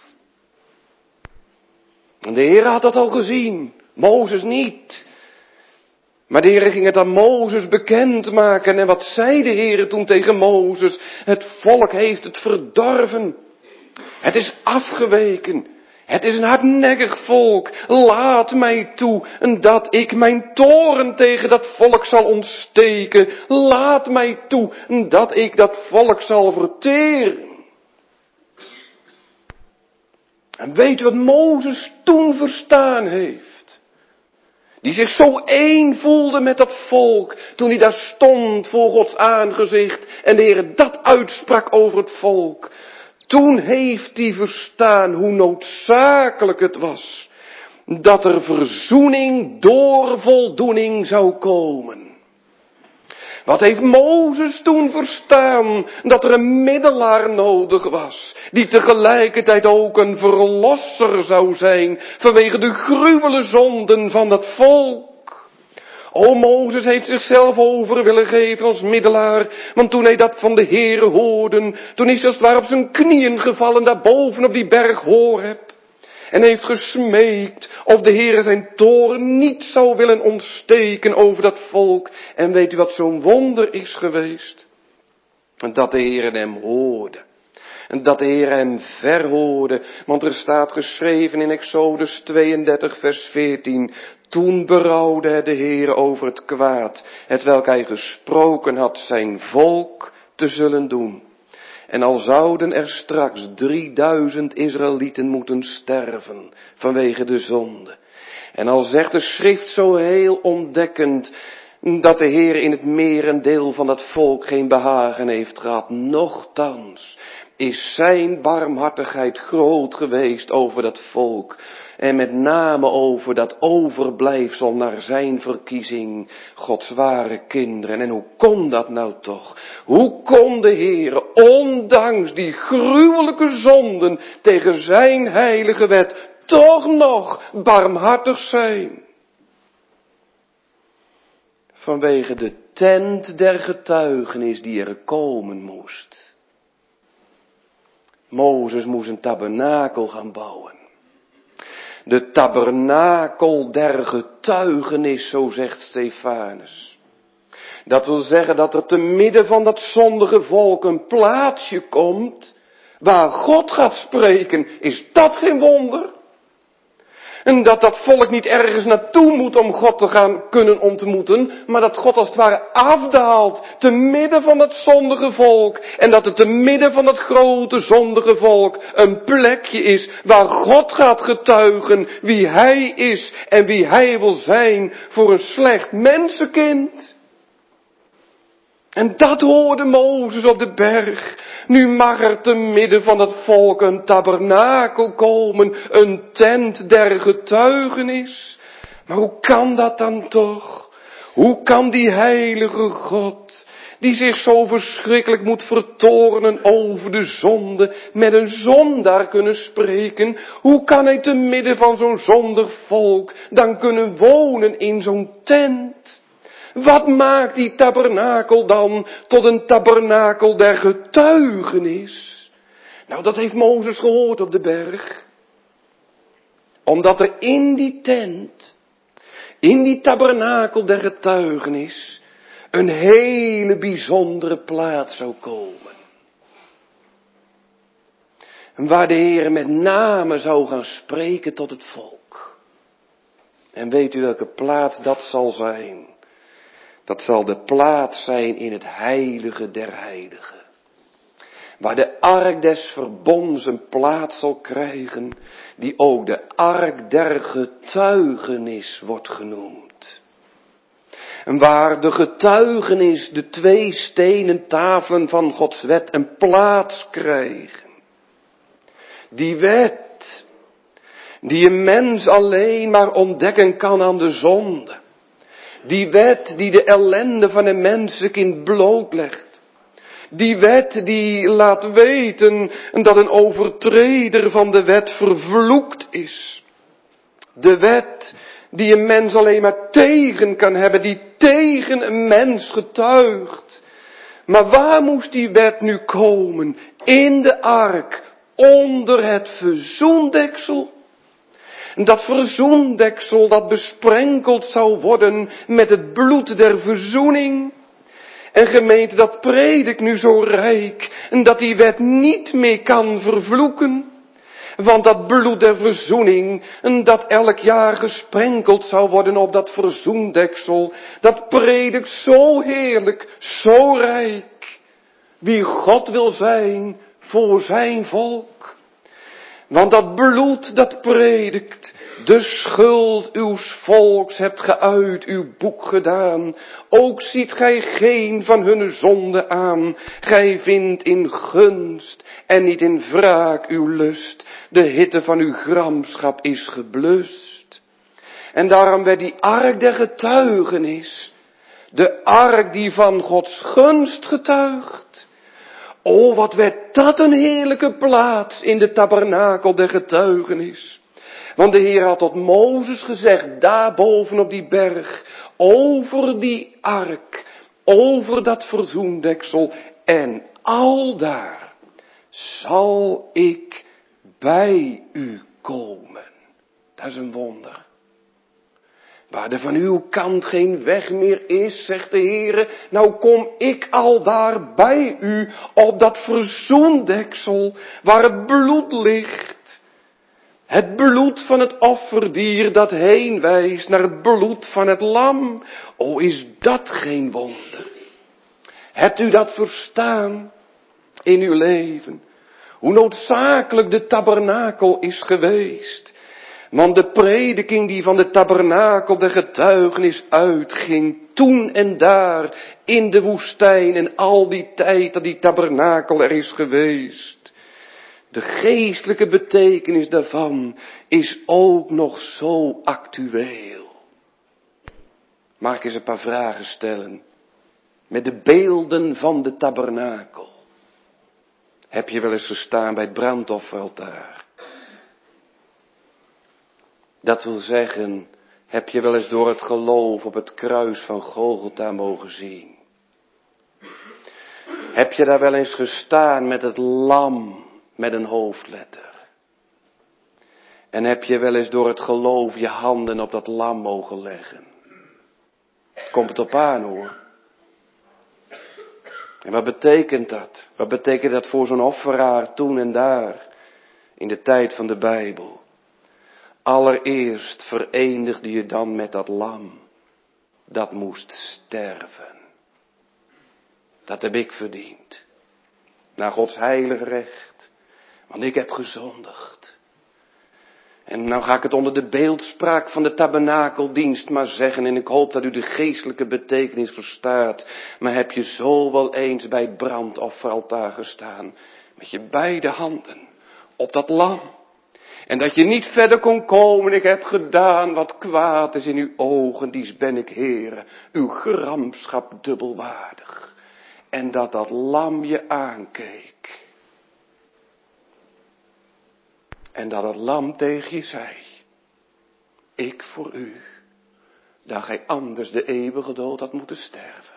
En de Heer had dat al gezien, Mozes niet. Maar de Heer ging het aan Mozes bekendmaken. En wat zei de Heer toen tegen Mozes? Het volk heeft het verdorven. Het is afgeweken. Het is een hardnekkig volk. Laat mij toe dat ik mijn toorn tegen dat volk zal ontsteken. Laat mij toe dat ik dat volk zal verteren. En weet u wat Mozes toen verstaan heeft? Die zich zo één voelde met dat volk, toen hij daar stond voor Gods aangezicht en de Heer dat uitsprak over het volk. Toen heeft hij verstaan hoe noodzakelijk het was dat er verzoening door voldoening zou komen. Wat heeft Mozes toen verstaan? Dat er een middelaar nodig was, die tegelijkertijd ook een verlosser zou zijn vanwege de gruwele zonden van dat volk. O, Mozes heeft zichzelf over willen geven als middelaar, want toen hij dat van de Heere hoorde, toen is hij als het ware op zijn knieën gevallen daarboven op die berg Horeb. En heeft gesmeekt of de Heere zijn toorn niet zou willen ontsteken over dat volk. En weet u wat zo'n wonder is geweest? En dat de Heere hem hoorde. En dat de Heere hem verhoorde. Want er staat geschreven in Exodus 32 vers 14. Toen berouwde de Heere over het kwaad, hetwelk hij gesproken had zijn volk te zullen doen. En al zouden er straks 3000 Israëlieten moeten sterven vanwege de zonde. En al zegt de schrift zo heel ontdekkend dat de Heer in het merendeel van dat volk geen behagen heeft gehad. Nochtans is zijn barmhartigheid groot geweest over dat volk. En met name over dat overblijfsel naar zijn verkiezing, Gods ware kinderen. En hoe kon dat nou toch? Hoe kon de Heer, ondanks die gruwelijke zonden tegen zijn heilige wet, toch nog barmhartig zijn? Vanwege de tent der getuigenis die er komen moest. Mozes moest een tabernakel gaan bouwen. De tabernakel der getuigenis, zo zegt Stefanus. Dat wil zeggen dat er te midden van dat zondige volk een plaatsje komt waar God gaat spreken. Is dat geen wonder? En dat dat volk niet ergens naartoe moet om God te gaan kunnen ontmoeten, maar dat God als het ware afdaalt te midden van het zondige volk. En dat het te midden van het grote zondige volk een plekje is waar God gaat getuigen wie Hij is en wie Hij wil zijn voor een slecht mensenkind. En dat hoorde Mozes op de berg. Nu mag er te midden van het volk een tabernakel komen, een tent der getuigenis. Maar hoe kan dat dan toch? Hoe kan die heilige God, die zich zo verschrikkelijk moet vertoornen over de zonde, met een zondaar kunnen spreken? Hoe kan hij te midden van zo'n zondig volk dan kunnen wonen in zo'n tent? Wat maakt die tabernakel dan tot een tabernakel der getuigenis? Nou, dat heeft Mozes gehoord op de berg. Omdat er in die tent, in die tabernakel der getuigenis, een hele bijzondere plaats zou komen. Waar de Heer met name zou gaan spreken tot het volk. En weet u welke plaats dat zal zijn? Dat zal de plaats zijn in het heilige der heiligen. Waar de ark des verbonds een plaats zal krijgen, die ook de ark der getuigenis wordt genoemd. En waar de getuigenis, de 2 stenen tafelen van Gods wet een plaats krijgen. Die wet, die een mens alleen maar ontdekken kan aan de zonde. Die wet die de ellende van een mensenkind blootlegt. Die wet die laat weten dat een overtreder van de wet vervloekt is. De wet die een mens alleen maar tegen kan hebben, die tegen een mens getuigt. Maar waar moest die wet nu komen? In de ark, onder het verzoendeksel. Dat verzoendeksel dat besprenkeld zou worden met het bloed der verzoening. En gemeente, dat predik nu zo rijk, dat die wet niet meer kan vervloeken. Want dat bloed der verzoening, dat elk jaar gesprenkeld zou worden op dat verzoendeksel, dat predikt zo heerlijk, zo rijk, wie God wil zijn voor zijn volk. Want dat bloed dat predikt, de schuld uws volks hebt ge uit uw boek gedaan. Ook ziet gij geen van hunne zonde aan. Gij vindt in gunst en niet in wraak uw lust. De hitte van uw gramschap is geblust. En daarom werd die ark der getuigenis, de ark die van Gods gunst getuigt. O, wat werd dat een heerlijke plaats in de tabernakel der getuigenis. Want de Heer had tot Mozes gezegd, daar boven op die berg, over die ark, over dat verzoendeksel, en aldaar zal ik bij u komen. Dat is een wonder. Waar er van uw kant geen weg meer is, zegt de Heere, nou kom ik aldaar bij u op dat verzoendeksel waar het bloed ligt. Het bloed van het offerdier dat heen wijst naar het bloed van het lam. O, is dat geen wonder? Hebt u dat verstaan in uw leven? Hoe noodzakelijk de tabernakel is geweest. Want de prediking die van de tabernakel de getuigenis uitging, toen en daar in de woestijn en al die tijd dat die tabernakel er is geweest. De geestelijke betekenis daarvan is ook nog zo actueel. Mag ik eens een paar vragen stellen? Met de beelden van de tabernakel. Heb je wel eens gestaan bij het brandofferaltaar? Dat wil zeggen, heb je wel eens door het geloof op het kruis van Golgotha mogen zien? Heb je daar wel eens gestaan met het lam met een hoofdletter? En heb je wel eens door het geloof je handen op dat lam mogen leggen? Komt het op aan, hoor. En wat betekent dat? Wat betekent dat voor zo'n offeraar toen en daar in de tijd van de Bijbel? Allereerst verenigde je dan met dat lam. Dat moest sterven. Dat heb ik verdiend. Naar Gods heilig recht. Want ik heb gezondigd. En nou ga ik het onder de beeldspraak van de tabernakeldienst maar zeggen. En ik hoop dat u de geestelijke betekenis verstaat. Maar heb je zo wel eens bij het brandofferaltaar gestaan. Met je beide handen op dat lam. En dat je niet verder kon komen. Ik heb gedaan wat kwaad is in uw ogen. Dies ben ik, Heere. Uw gramschap dubbelwaardig. En dat dat lam je aankeek. En dat het lam tegen je zei. Ik voor u. Dat gij anders de eeuwige dood had moeten sterven.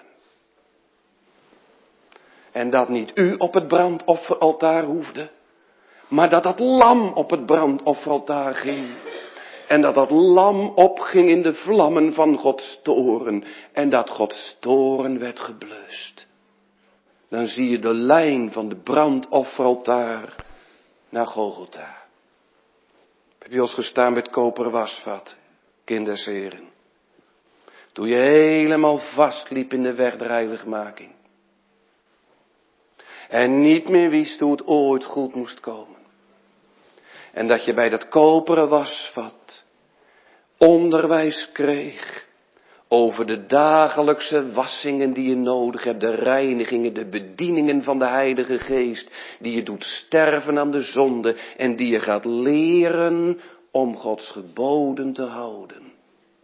En dat niet u op het brandofferaltaar hoefde. Maar dat dat lam op het brandofferaltaar ging. En dat dat lam opging in de vlammen van Gods toorn. En dat Gods toorn werd geblust. Dan zie je de lijn van de brandofferaltaar naar Golgotha. Heb je al eens gestaan bij het koperen wasvat, kindersheren? Toen je helemaal vastliep in de weg der heiligmaking. En niet meer wist hoe het ooit goed moest komen. En dat je bij dat koperen wasvat onderwijs kreeg over de dagelijkse wassingen die je nodig hebt, de reinigingen, de bedieningen van de Heilige Geest, die je doet sterven aan de zonde en die je gaat leren om Gods geboden te houden.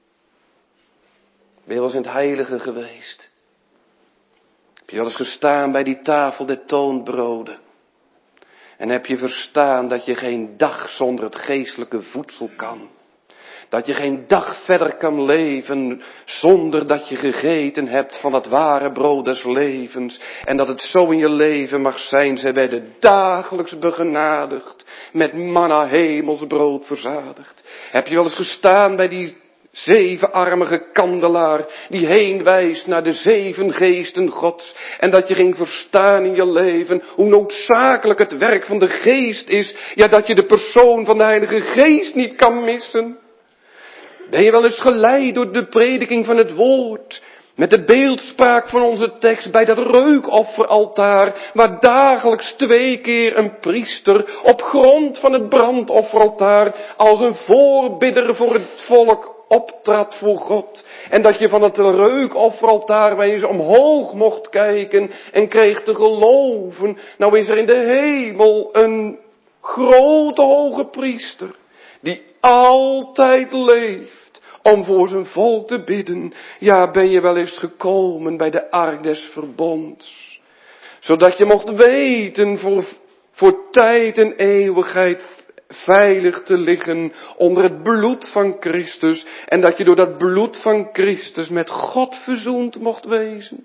Ben je wel eens in het heilige geweest? Heb je wel eens gestaan bij die tafel der toonbroden? En heb je verstaan dat je geen dag zonder het geestelijke voedsel kan? Dat je geen dag verder kan leven zonder dat je gegeten hebt van het ware brood des levens. En dat het zo in je leven mag zijn. Zij werden dagelijks begenadigd, met manna hemelsbrood verzadigd. Heb je wel eens gestaan bij die zevenarmige kandelaar die heen wijst naar de zeven geesten Gods. En dat je ging verstaan in je leven hoe noodzakelijk het werk van de Geest is. Ja, dat je de persoon van de Heilige Geest niet kan missen. Ben je wel eens geleid door de prediking van het woord? Met de beeldspraak van onze tekst bij dat reukofferaltaar, waar dagelijks 2 keer een priester op grond van het brandofferaltaar als een voorbidder voor het volk optrad voor God. En dat je van het reukofferaltaar waar je omhoog mocht kijken en kreeg te geloven. Nou is er in de hemel een grote hoge priester die altijd leeft om voor zijn volk te bidden. Ja, ben je wel eens gekomen bij de ark des verbonds. Zodat je mocht weten voor tijd en eeuwigheid veilig te liggen onder het bloed van Christus. En dat je door dat bloed van Christus met God verzoend mocht wezen.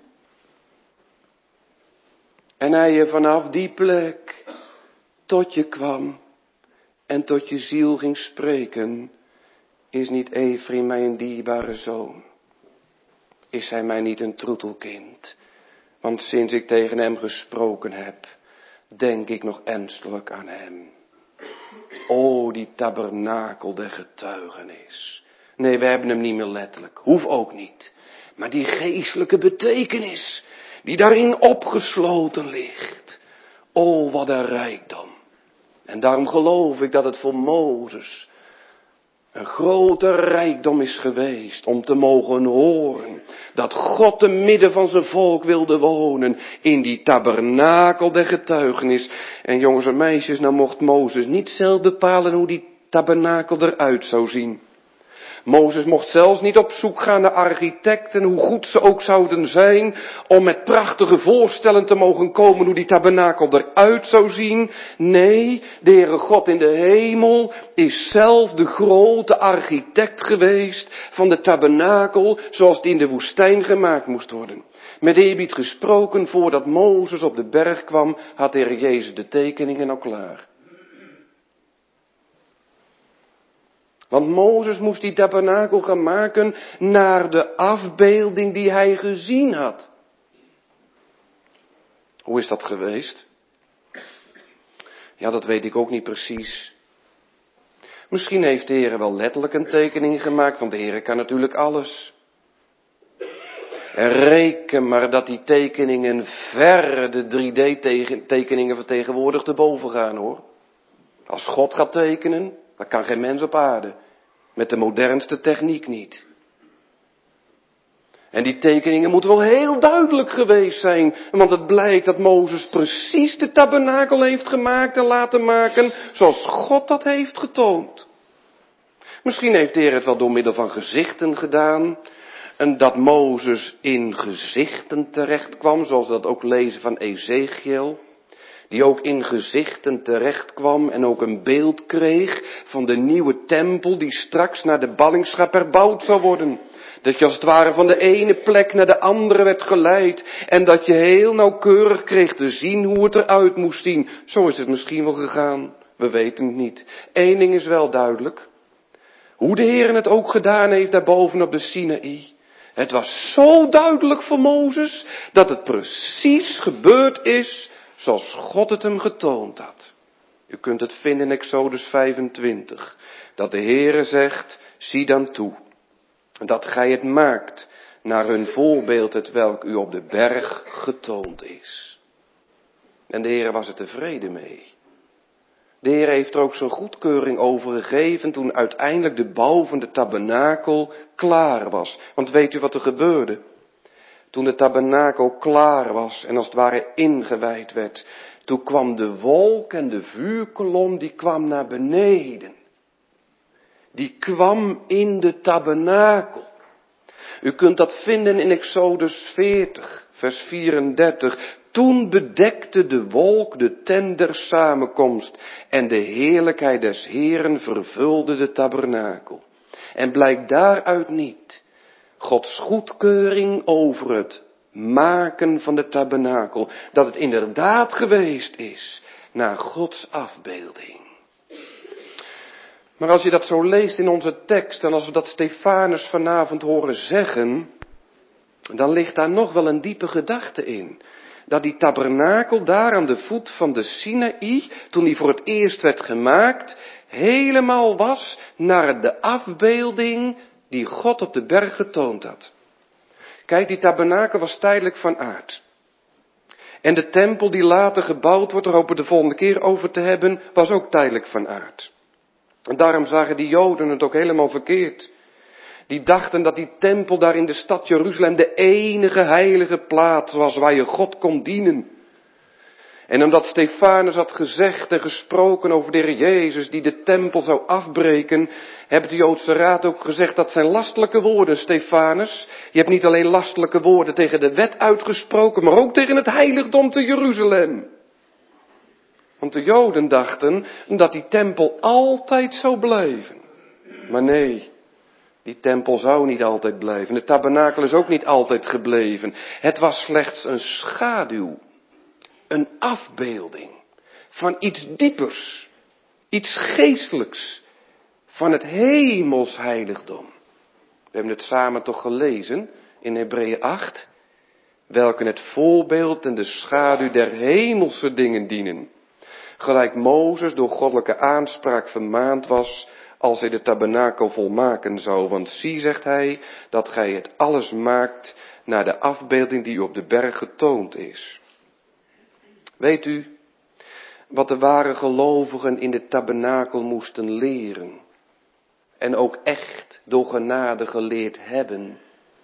En hij je vanaf die plek tot je kwam en tot je ziel ging spreken. Is niet Efraïm mij een dierbare zoon? Is hij mij niet een troetelkind? Want sinds ik tegen hem gesproken heb, denk ik nog enselijk aan hem. O, die tabernakel der getuigenis. Nee, we hebben hem niet meer letterlijk. Hoeft ook niet. Maar die geestelijke betekenis, die daarin opgesloten ligt. O, wat een rijkdom. En daarom geloof ik dat het voor Mozes een grote rijkdom is geweest om te mogen horen dat God te midden van zijn volk wilde wonen in die tabernakel der getuigenis. En jongens en meisjes, nou mocht Mozes niet zelf bepalen hoe die tabernakel eruit zou zien. Mozes mocht zelfs niet op zoek gaan naar architecten, hoe goed ze ook zouden zijn, om met prachtige voorstellen te mogen komen hoe die tabernakel eruit zou zien. Nee, de Heere God in de hemel is zelf de grote architect geweest van de tabernakel, zoals die in de woestijn gemaakt moest worden. Met eerbied gesproken, voordat Mozes op de berg kwam, had de Heer Jezus de tekeningen al klaar. Want Mozes moest die tabernakel gaan maken naar de afbeelding die hij gezien had. Hoe is dat geweest? Ja, dat weet ik ook niet precies. Misschien heeft de Heer wel letterlijk een tekening gemaakt, want de Heer kan natuurlijk alles. En reken maar dat die tekeningen ver de 3D-tekeningen vertegenwoordigd te boven gaan, hoor. Als God gaat tekenen, dat kan geen mens op aarde. Met de modernste techniek niet. En die tekeningen moeten wel heel duidelijk geweest zijn. Want het blijkt dat Mozes precies de tabernakel heeft gemaakt en laten maken zoals God dat heeft getoond. Misschien heeft de Heer het wel door middel van gezichten gedaan. En dat Mozes in gezichten terecht kwam, zoals we dat ook lezen van Ezechiel. Die ook in gezichten terecht kwam en ook een beeld kreeg van de nieuwe tempel die straks naar de ballingschap herbouwd zou worden. Dat je als het ware van de ene plek naar de andere werd geleid en dat je heel nauwkeurig kreeg te zien hoe het eruit moest zien. Zo is het misschien wel gegaan, we weten het niet. Eén ding is wel duidelijk. Hoe de Heer het ook gedaan heeft daarboven op de Sinaï. Het was zo duidelijk voor Mozes dat het precies gebeurd is zoals God het hem getoond had. U kunt het vinden in Exodus 25. Dat de Heere zegt, zie dan toe. Dat gij het maakt naar hun voorbeeld hetwelk u op de berg getoond is. En de Heere was er tevreden mee. De Heer heeft er ook zijn goedkeuring over gegeven toen uiteindelijk de bouw van de tabernakel klaar was. Want weet u wat er gebeurde? Toen de tabernakel klaar was en als het ware ingewijd werd, toen kwam de wolk en de vuurkolom, die kwam naar beneden. Die kwam in de tabernakel. U kunt dat vinden in Exodus 40, vers 34. Toen bedekte de wolk de tent der samenkomst en de heerlijkheid des Heeren vervulde de tabernakel. En blijkt daaruit niet Gods goedkeuring over het maken van de tabernakel, dat het inderdaad geweest is naar Gods afbeelding. Maar als je dat zo leest in onze tekst en als we dat Stefanus vanavond horen zeggen, dan ligt daar nog wel een diepe gedachte in. Dat die tabernakel daar aan de voet van de Sinaï, toen die voor het eerst werd gemaakt, helemaal was naar de afbeelding die God op de berg getoond had. Kijk, die tabernakel was tijdelijk van aard. En de tempel die later gebouwd wordt, daar hopen we de volgende keer over te hebben, was ook tijdelijk van aard. En daarom zagen die Joden het ook helemaal verkeerd. Die dachten dat die tempel daar in de stad Jeruzalem de enige heilige plaats was waar je God kon dienen. En omdat Stefanus had gezegd en gesproken over de Heer Jezus die de tempel zou afbreken, heeft de Joodse Raad ook gezegd dat zijn lastelijke woorden, Stefanus. Je hebt niet alleen lastelijke woorden tegen de wet uitgesproken, maar ook tegen het heiligdom te Jeruzalem. Want de Joden dachten dat die tempel altijd zou blijven. Maar nee, die tempel zou niet altijd blijven. De tabernakel is ook niet altijd gebleven. Het was slechts een schaduw. Een afbeelding van iets diepers, iets geestelijks, van het hemels heiligdom. We hebben het samen toch gelezen in Hebreeën 8, welke het voorbeeld en de schaduw der hemelse dingen dienen. Gelijk Mozes door goddelijke aanspraak vermaand was, als hij de tabernakel volmaken zou. Want zie, zegt hij, dat gij het alles maakt naar de afbeelding die u op de berg getoond is. Weet u wat de ware gelovigen in de tabernakel moesten leren? En ook echt door genade geleerd hebben.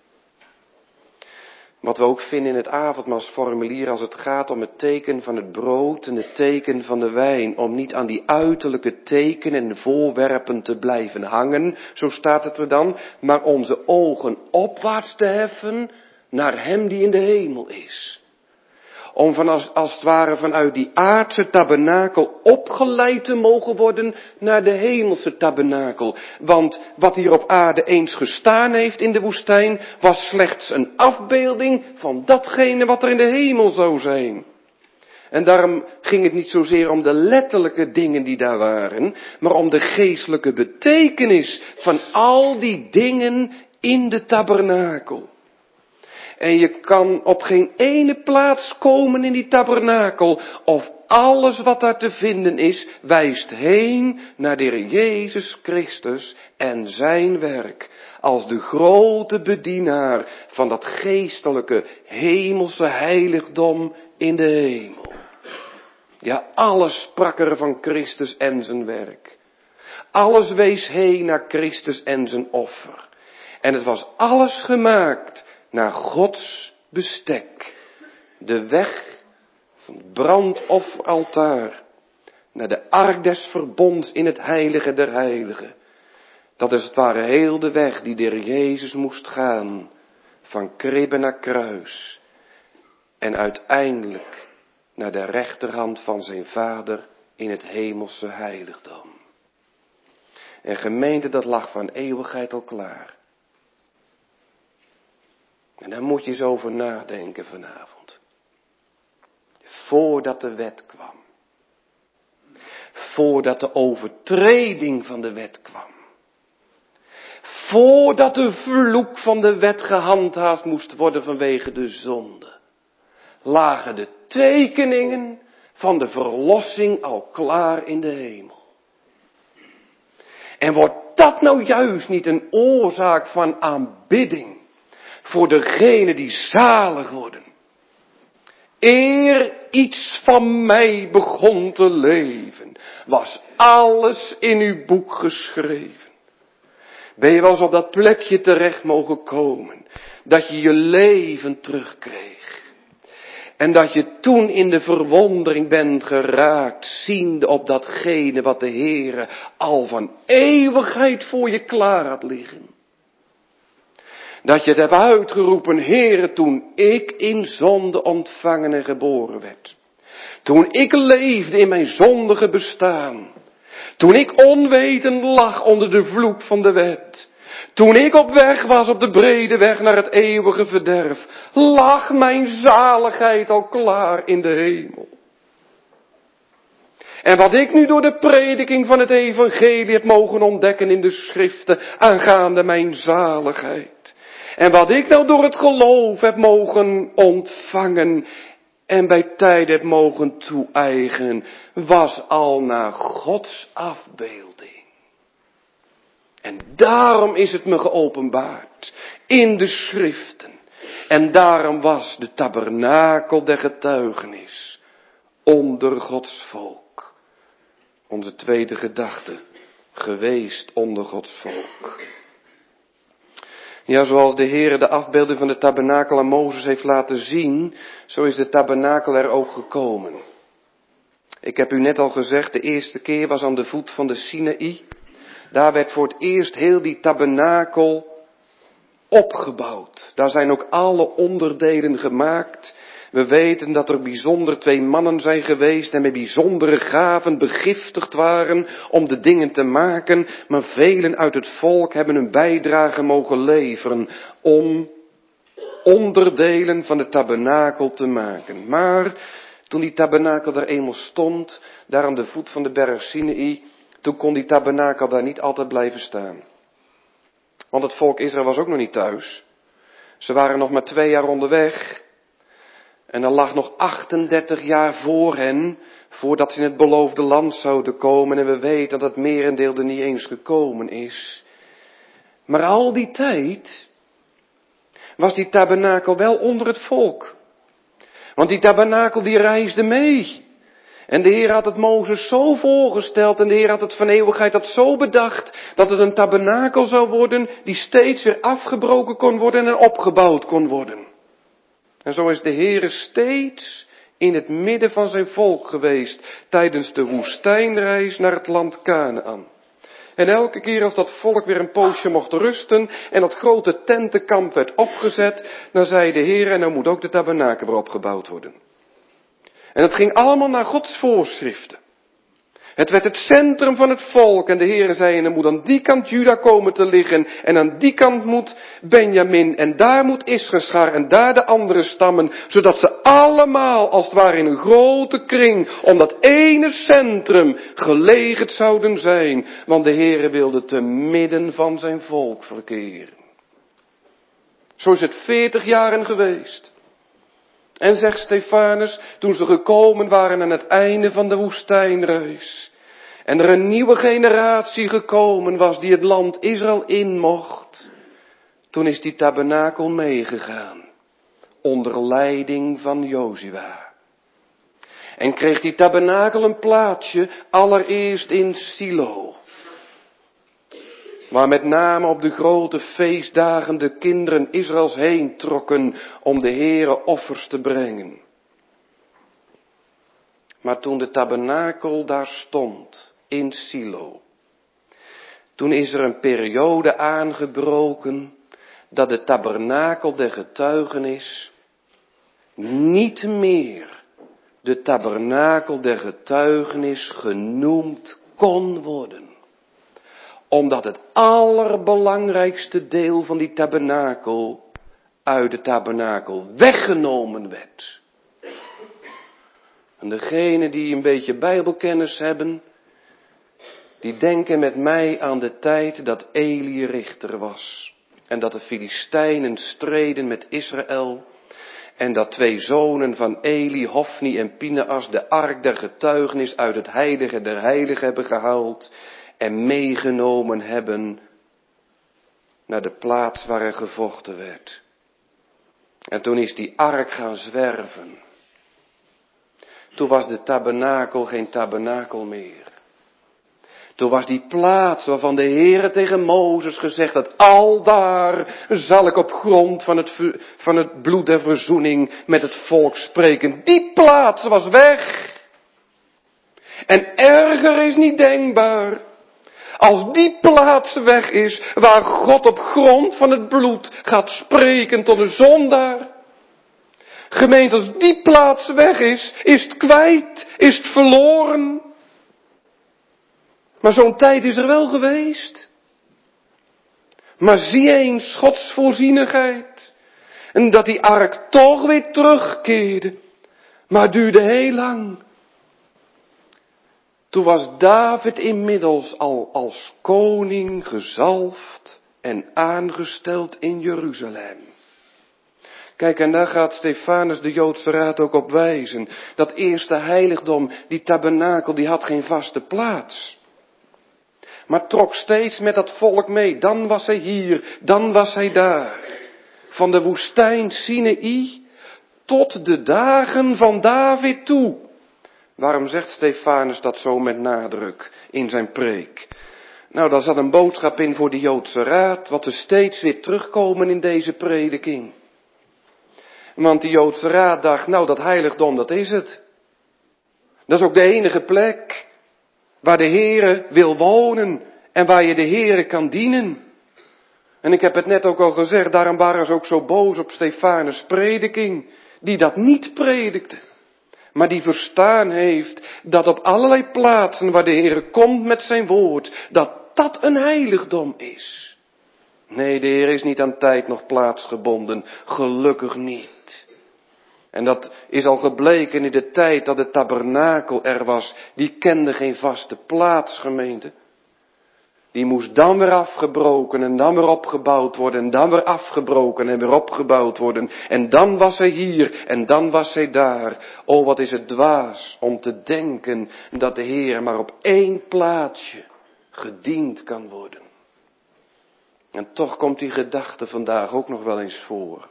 Wat we ook vinden in het avondmaalsformulier als het gaat om het teken van het brood en het teken van de wijn. Om niet aan die uiterlijke tekenen en voorwerpen te blijven hangen, zo staat het er dan. Maar onze ogen opwaarts te heffen naar hem die in de hemel is. Om als het ware vanuit die aardse tabernakel opgeleid te mogen worden naar de hemelse tabernakel. Want wat hier op aarde eens gestaan heeft in de woestijn, was slechts een afbeelding van datgene wat er in de hemel zou zijn. En daarom ging het niet zozeer om de letterlijke dingen die daar waren, maar om de geestelijke betekenis van al die dingen in de tabernakel. En je kan op geen ene plaats komen in die tabernakel, of alles wat daar te vinden is, wijst heen naar de Heer Jezus Christus en zijn werk, als de grote bedienaar van dat geestelijke hemelse heiligdom in de hemel. Ja, alles sprak er van Christus en zijn werk. Alles wees heen naar Christus en zijn offer. En het was alles gemaakt naar Gods bestek. De weg van het brandofferaltaar naar de ark des verbonds in het heilige der heiligen. Dat is het ware heel de weg die de Heer Jezus moest gaan. Van kribbe naar kruis. En uiteindelijk naar de rechterhand van zijn Vader in het hemelse heiligdom. En gemeente, dat lag van eeuwigheid al klaar. En daar moet je eens over nadenken vanavond. Voordat de wet kwam. Voordat de overtreding van de wet kwam. Voordat de vloek van de wet gehandhaafd moest worden vanwege de zonde. Lagen de tekeningen van de verlossing al klaar in de hemel. En wordt dat nou juist niet een oorzaak van aanbidding voor degenen die zalig worden? Eer iets van mij begon te leven, was alles in uw boek geschreven. Ben je wel eens op dat plekje terecht mogen komen, dat je je leven terugkreeg. En dat je toen in de verwondering bent geraakt, ziende op datgene wat de Heere al van eeuwigheid voor je klaar had liggen. Dat je het hebt uitgeroepen, Heere, toen ik in zonde ontvangen en geboren werd. Toen ik leefde in mijn zondige bestaan. Toen ik onwetend lag onder de vloek van de wet. Toen ik op weg was op de brede weg naar het eeuwige verderf, lag mijn zaligheid al klaar in de hemel. En wat ik nu door de prediking van het evangelie heb mogen ontdekken in de schriften aangaande mijn zaligheid. En wat ik nou door het geloof heb mogen ontvangen en bij tijden heb mogen toe-eigenen, was al naar Gods afbeelding. En daarom is het me geopenbaard in de schriften. En daarom was de tabernakel der getuigenis onder Gods volk. Onze tweede gedachte, geweest onder Gods volk. Ja, zoals de Heere de afbeelding van de tabernakel aan Mozes heeft laten zien, zo is de tabernakel er ook gekomen. Ik heb u net al gezegd, de eerste keer was aan de voet van de Sinaï. Daar werd voor het eerst heel die tabernakel opgebouwd. Daar zijn ook alle onderdelen gemaakt. We weten dat er bijzonder 2 mannen zijn geweest en met bijzondere gaven begiftigd waren om de dingen te maken. Maar velen uit het volk hebben een bijdrage mogen leveren om onderdelen van de tabernakel te maken. Maar toen die tabernakel daar eenmaal stond, daar aan de voet van de berg Sinaï, toen kon die tabernakel daar niet altijd blijven staan. Want het volk Israël was ook nog niet thuis. Ze waren nog maar 2 jaar onderweg. En er lag nog 38 jaar voor hen, voordat ze in het beloofde land zouden komen. En we weten dat het merendeel er niet eens gekomen is. Maar al die tijd was die tabernakel wel onder het volk. Want die tabernakel die reisde mee. En de Heer had het Mozes zo voorgesteld en de Heer had het van eeuwigheid dat zo bedacht, dat het een tabernakel zou worden die steeds weer afgebroken kon worden en opgebouwd kon worden. En zo is de Heer steeds in het midden van zijn volk geweest tijdens de woestijnreis naar het land Kanaän. En elke keer als dat volk weer een poosje mocht rusten en dat grote tentenkamp werd opgezet, dan zei de Heer, en nou moet ook de tabernakel weer opgebouwd worden. En het ging allemaal naar Gods voorschriften. Het werd het centrum van het volk en de Heer zei, en er moet aan die kant Juda komen te liggen en aan die kant moet Benjamin en daar moet Issachar en daar de andere stammen, zodat ze allemaal als het ware in een grote kring om dat ene centrum gelegerd zouden zijn, want de Heer wilde te midden van zijn volk verkeren. Zo is het 40 jaren geweest. En zegt Stefanus, toen ze gekomen waren aan het einde van de woestijnreis, en er een nieuwe generatie gekomen was die het land Israël in mocht, toen is die tabernakel meegegaan, onder leiding van Jozua. En kreeg die tabernakel een plaatsje, allereerst in Silo, waar met name op de grote feestdagen de kinderen Israëls heen trokken om de Heere offers te brengen. Maar toen de tabernakel daar stond, in Silo, toen is er een periode aangebroken dat de tabernakel der getuigenis niet meer de tabernakel der getuigenis genoemd kon worden. Omdat het allerbelangrijkste deel van die tabernakel uit de tabernakel weggenomen werd. En degenen die een beetje bijbelkennis hebben, die denken met mij aan de tijd dat Eli richter was. En dat de Filistijnen streden met Israël. En dat 2 zonen van Eli, Hofni en Pineas, de ark der getuigenis uit het heilige der heiligen hebben gehaald. En meegenomen hebben naar de plaats waar er gevochten werd. En toen is die ark gaan zwerven. Toen was de tabernakel geen tabernakel meer. Toen was die plaats waarvan de Heere tegen Mozes gezegd had, aldaar zal ik op grond van het bloed der verzoening met het volk spreken. Die plaats was weg. En erger is niet denkbaar. Als die plaats weg is, waar God op grond van het bloed gaat spreken tot een zondaar. Gemeente, als die plaats weg is het kwijt, is het verloren. Maar zo'n tijd is er wel geweest. Maar zie eens Gods voorzienigheid. En dat die ark toch weer terugkeerde. Maar het duurde heel lang. Toen was David inmiddels al als koning gezalfd en aangesteld in Jeruzalem. Kijk, en daar gaat Stefanus de Joodse Raad ook op wijzen. Dat eerste heiligdom, die tabernakel, die had geen vaste plaats. Maar trok steeds met dat volk mee. Dan was hij hier, dan was hij daar. van de woestijn Sinaï tot de dagen van David toe. Waarom zegt Stefanus dat zo met nadruk in zijn preek? Nou, daar zat een boodschap in voor de Joodse Raad, wat er steeds weer terugkomen in deze prediking. Want de Joodse Raad dacht, nou dat heiligdom, dat is het. Dat is ook de enige plek waar de Heere wil wonen en waar je de Heere kan dienen. En ik heb het net ook al gezegd, daarom waren ze ook zo boos op Stefanus' prediking, die dat niet predikte. Maar die verstaan heeft dat op allerlei plaatsen waar de Heere komt met zijn woord, dat een heiligdom is. Nee, de Heer is niet aan tijd nog plaatsgebonden, gelukkig niet. En dat is al gebleken in de tijd dat de tabernakel er was, die kende geen vaste plaats, gemeente. Die moest dan weer afgebroken en dan weer opgebouwd worden en dan weer afgebroken en weer opgebouwd worden. En dan was hij hier en dan was hij daar. Oh, wat is het dwaas om te denken dat de Heer maar op één plaatsje gediend kan worden. En toch komt die gedachte vandaag ook nog wel eens voor.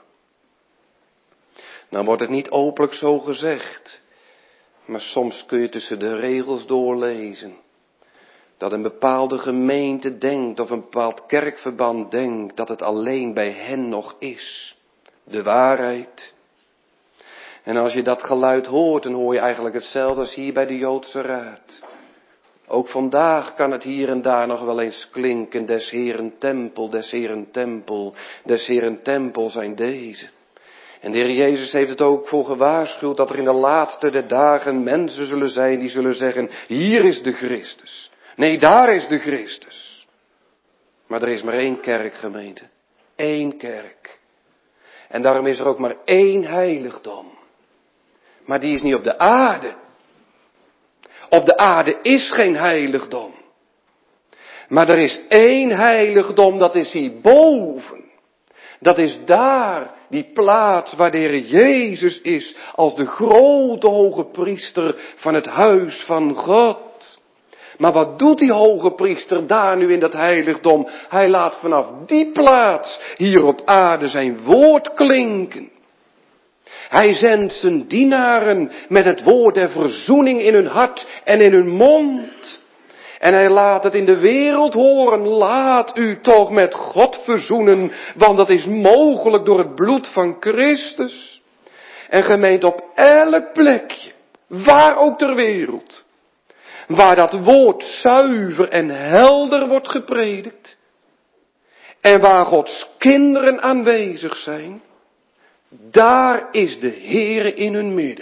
Nou wordt het niet openlijk zo gezegd, maar soms kun je tussen de regels doorlezen. Dat een bepaalde gemeente denkt of een bepaald kerkverband denkt dat het alleen bij hen nog is. De waarheid. En als je dat geluid hoort, dan hoor je eigenlijk hetzelfde als hier bij de Joodse Raad. Ook vandaag kan het hier en daar nog wel eens klinken, des Heeren tempel, des Heeren tempel, des Heeren tempel zijn deze. En de Heer Jezus heeft het ook voor gewaarschuwd dat er in de laatste der dagen mensen zullen zijn die zullen zeggen, hier is de Christus. Nee, daar is de Christus. Maar er is maar één kerkgemeente. Eén kerk. En daarom is er ook maar één heiligdom. Maar die is niet op de aarde. Op de aarde is geen heiligdom. Maar er is één heiligdom, dat is hierboven. Dat is daar, die plaats waar de Heer Jezus is, als de grote hoge priester van het huis van God. Maar wat doet die hoge priester daar nu in dat heiligdom? Hij laat vanaf die plaats hier op aarde zijn woord klinken. Hij zendt zijn dienaren met het woord der verzoening in hun hart en in hun mond. En hij laat het in de wereld horen, laat u toch met God verzoenen, want dat is mogelijk door het bloed van Christus. En gemeente, op elk plekje, waar ook ter wereld, waar dat woord zuiver en helder wordt gepredikt, en waar Gods kinderen aanwezig zijn, daar is de Heere in hun midden.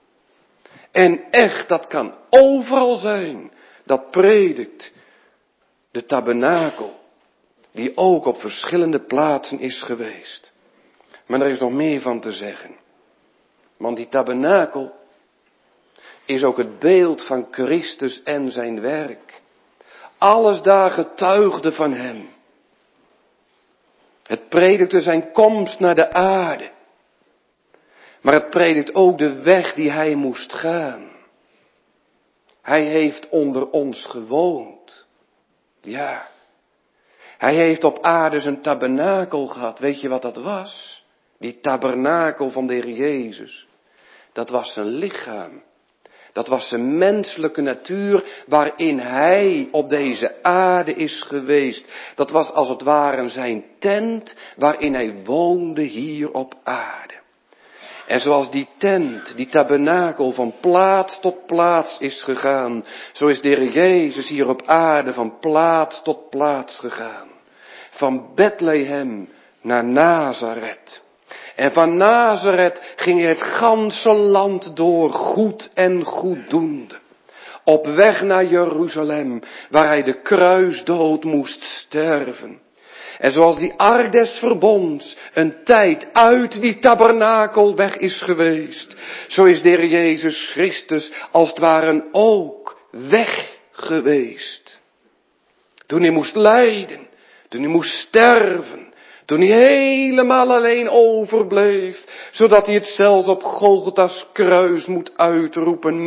En echt, dat kan overal zijn. Dat predikt de tabernakel, die ook op verschillende plaatsen is geweest. Maar er is nog meer van te zeggen. Want die tabernakel is ook het beeld van Christus en zijn werk. Alles daar getuigde van hem. Het predikte zijn komst naar de aarde. Maar het predikt ook de weg die hij moest gaan. Hij heeft onder ons gewoond. Ja. Hij heeft op aarde zijn tabernakel gehad. Weet je wat dat was? Die tabernakel van de Heer Jezus. Dat was zijn lichaam. Dat was zijn menselijke natuur waarin hij op deze aarde is geweest. Dat was als het ware zijn tent waarin hij woonde hier op aarde. En zoals die tent, die tabernakel van plaats tot plaats is gegaan, zo is de Heer Jezus hier op aarde van plaats tot plaats gegaan. Van Bethlehem naar Nazareth. En van Nazareth ging hij het ganse land door, goed en goeddoende. Op weg naar Jeruzalem, waar hij de kruisdood moest sterven. En zoals die ark des verbonds een tijd uit die tabernakel weg is geweest, zo is de Heer Jezus Christus als het ware ook weg geweest. Toen hij moest lijden, toen hij moest sterven, Toen hij helemaal alleen overbleef, zodat hij het zelfs op Golgotha's kruis moet uitroepen,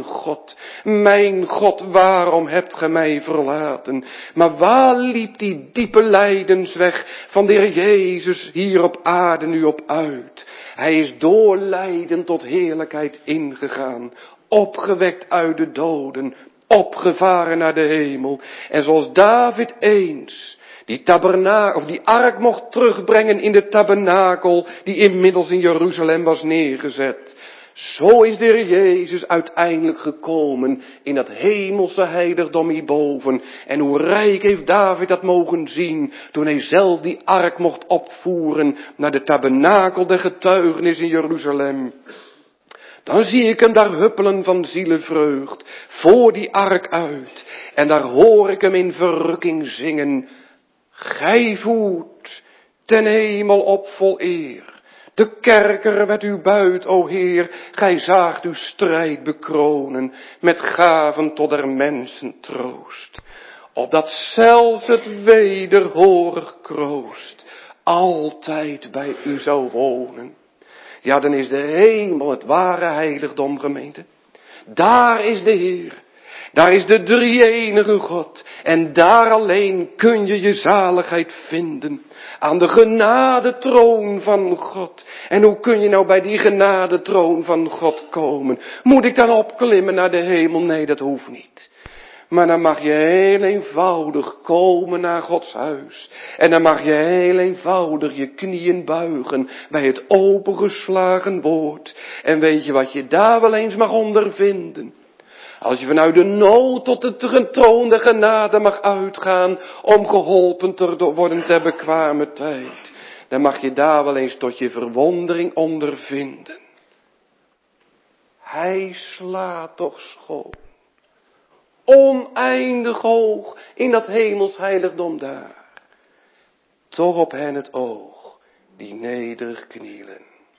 mijn God, waarom hebt ge mij verlaten? Maar waar liep die diepe lijdensweg van de Heer Jezus hier op aarde nu op uit? Hij is door lijden tot heerlijkheid ingegaan, opgewekt uit de doden, opgevaren naar de hemel. En zoals David eens die ark mocht terugbrengen in de tabernakel die inmiddels in Jeruzalem was neergezet. Zo is de Heer Jezus uiteindelijk gekomen in dat hemelse heiligdom hierboven. En hoe rijk heeft David dat mogen zien toen hij zelf die ark mocht opvoeren naar de tabernakel der getuigenis in Jeruzalem. Dan zie ik hem daar huppelen van zielevreugd voor die ark uit. En daar hoor ik hem in verrukking zingen. Gij voert ten hemel op vol eer. De kerker werd u buit, o Heer. Gij zaagt uw strijd bekronen met gaven tot der mensen troost. Opdat zelfs het wederhorig kroost altijd bij u zou wonen. Ja, dan is de hemel het ware heiligdom, gemeente. Daar is de Heer. Daar is de drie-enige God. En daar alleen kun je je zaligheid vinden. Aan de genadetroon van God. En hoe kun je nou bij die genadetroon van God komen? Moet ik dan opklimmen naar de hemel? Nee, dat hoeft niet. Maar dan mag je heel eenvoudig komen naar Gods huis. En dan mag je heel eenvoudig je knieën buigen bij het opengeslagen woord. En weet je wat je daar wel eens mag ondervinden? Als je vanuit de nood tot de troon der genade mag uitgaan om geholpen te worden ter bekwame tijd. Dan mag je daar wel eens tot je verwondering ondervinden. Hij slaat toch schoon. Oneindig hoog in dat hemels heiligdom daar. Toch op hen het oog die nederig knielen.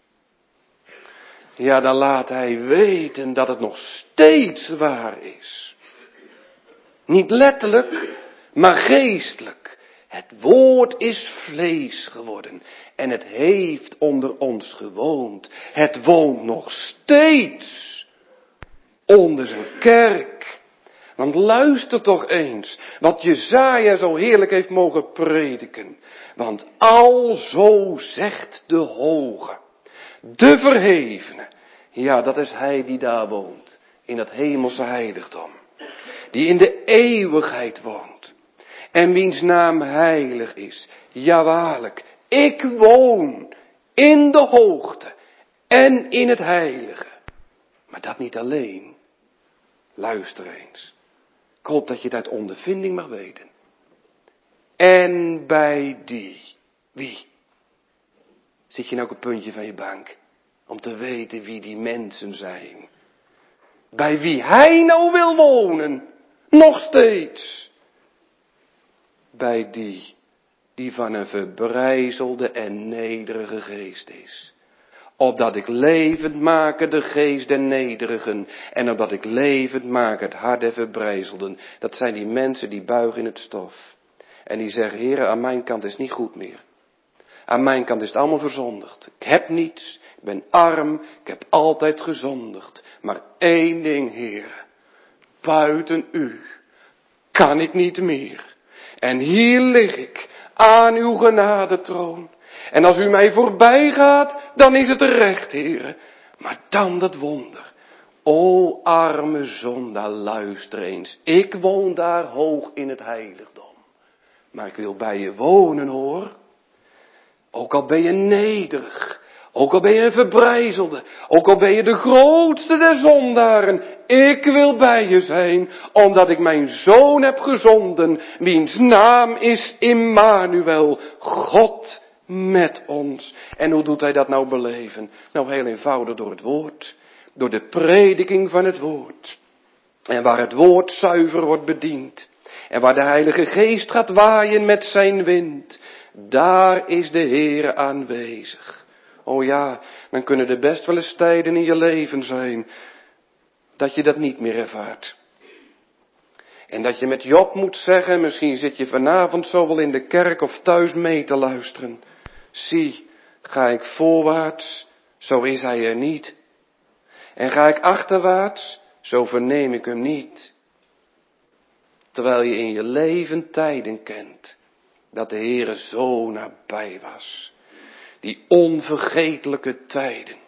Ja, dan laat hij weten dat het nog steeds waar is. Niet letterlijk, maar geestelijk. Het woord is vlees geworden en het heeft onder ons gewoond. Het woont nog steeds onder zijn kerk. Want luister toch eens wat Jesaja zo heerlijk heeft mogen prediken. Want alzo zegt de Hoge, de Verhevene. Ja, dat is hij die daar woont, in dat hemelse heiligdom. Die in de eeuwigheid woont. En wiens naam heilig is. Ja, waarlijk, ik woon in de hoogte en in het heilige. Maar dat niet alleen. Luister eens. Ik hoop dat je het uit ondervinding mag weten. En bij die. Wie? Zit je nou op een puntje van je bank? Om te weten wie die mensen zijn. Bij wie hij nou wil wonen. Nog steeds. Bij die van een verbrijzelde en nederige geest is. Opdat ik levend make de geest der nederigen. En opdat ik levend maak het hart der verbrijzelden. Dat zijn die mensen die buigen in het stof. En die zeggen, Heere, aan mijn kant is het niet goed meer. Aan mijn kant is het allemaal verzondigd. Ik heb niets, ik ben arm, ik heb altijd gezondigd. Maar één ding, Heere, buiten u kan ik niet meer. En hier lig ik aan uw genadetroon. En als u mij voorbij gaat, dan is het recht, Heere. Maar dan dat wonder. O arme zondaar, luister eens. Ik woon daar hoog in het heiligdom. Maar ik wil bij je wonen, hoor. Ook al ben je nederig. Ook al ben je een verbrijzelde. Ook al ben je de grootste der zondaren. Ik wil bij je zijn. Omdat ik mijn zoon heb gezonden. Wiens naam is Immanuel. God met ons. En hoe doet hij dat nou beleven? Nou, heel eenvoudig door het woord. Door de prediking van het woord. En waar het woord zuiver wordt bediend. En waar de Heilige Geest gaat waaien met zijn wind. Daar is de Heere aanwezig. Oh ja, dan kunnen er best wel eens tijden in je leven zijn dat je dat niet meer ervaart. En dat je met Job moet zeggen, misschien zit je vanavond zo wel in de kerk of thuis mee te luisteren. Zie, ga ik voorwaarts, zo is hij er niet. En ga ik achterwaarts, zo verneem ik hem niet. Terwijl je in je leven tijden kent, dat de Heere zo nabij was. Die onvergetelijke tijden.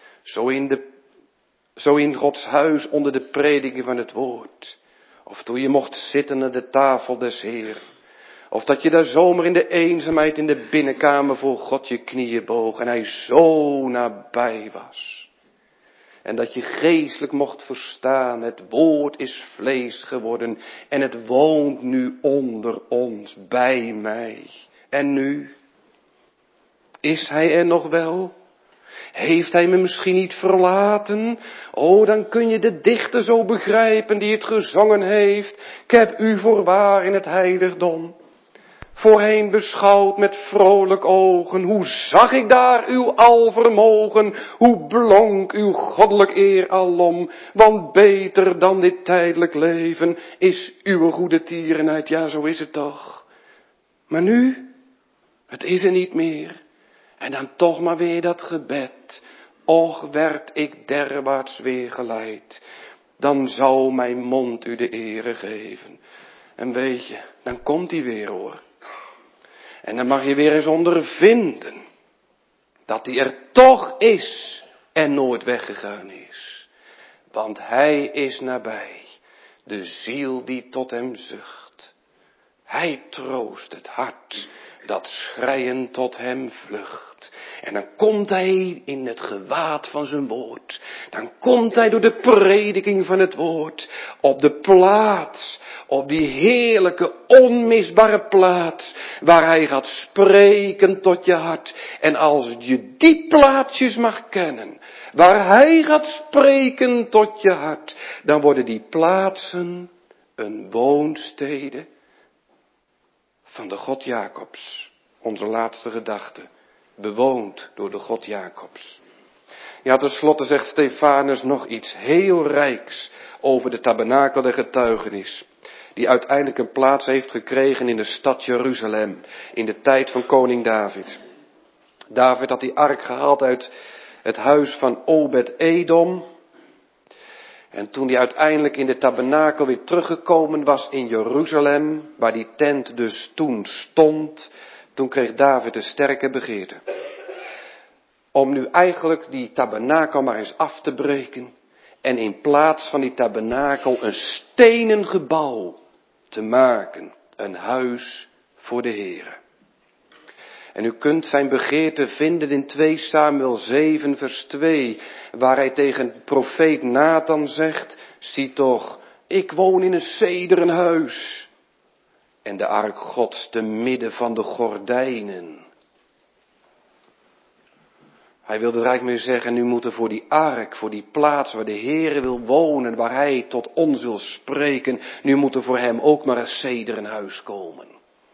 Zo in Gods huis onder de prediking van het woord. Of toen je mocht zitten aan de tafel des Heeren. Of dat je daar zomaar in de eenzaamheid in de binnenkamer voor God je knieën boog. En hij zo nabij was. En dat je geestelijk mocht verstaan. Het woord is vlees geworden. En het woont nu onder ons, bij mij. En nu? Is hij er nog wel? Heeft hij me misschien niet verlaten? Oh, dan kun je de dichter zo begrijpen die het gezongen heeft. Ik heb u voorwaar in het heiligdom. Voorheen beschouwd met vrolijk ogen. Hoe zag ik daar uw alvermogen? Hoe blonk uw goddelijk eer alom? Want beter dan dit tijdelijk leven is uw goede tierenheid. Ja, zo is het toch. Maar nu? Het is er niet meer. En dan toch maar weer dat gebed. Och, werd ik derwaarts weer geleid. Dan zou mijn mond u de ere geven. En weet je, dan komt hij weer hoor. En dan mag je weer eens ondervinden. Dat hij er toch is en nooit weggegaan is. Want hij is nabij. De ziel die tot hem zucht. Hij troost het hart dat schreiend tot hem vlucht. En dan komt hij in het gewaad van zijn woord. Dan komt hij door de prediking van het woord. Op de plaats, op die heerlijke, onmisbare plaats. Waar hij gaat spreken tot je hart. En als je die plaatsjes mag kennen. Waar hij gaat spreken tot je hart. Dan worden die plaatsen een woonstede van de God Jacobs, onze laatste gedachte, bewoond door de God Jacobs. Ja, tenslotte zegt Stefanus nog iets heel rijks over de tabernakel der getuigenis, die uiteindelijk een plaats heeft gekregen in de stad Jeruzalem, in de tijd van koning David. David had die ark gehaald uit het huis van Obed-Edom. En toen hij uiteindelijk in de tabernakel weer teruggekomen was in Jeruzalem, waar die tent dus toen stond, toen kreeg David een sterke begeerte. Om nu eigenlijk die tabernakel maar eens af te breken en in plaats van die tabernakel een stenen gebouw te maken, een huis voor de Heere. En u kunt zijn begeerte vinden in 2 Samuel 7 vers 2, waar hij tegen profeet Nathan zegt, zie toch, ik woon in een cederen huis. En de ark Gods te midden van de gordijnen. Hij wilde er eigenlijk mee zeggen, nu moet er voor die ark, voor die plaats waar de Heere wil wonen, waar hij tot ons wil spreken, nu moet er voor hem ook maar een cederen huis komen.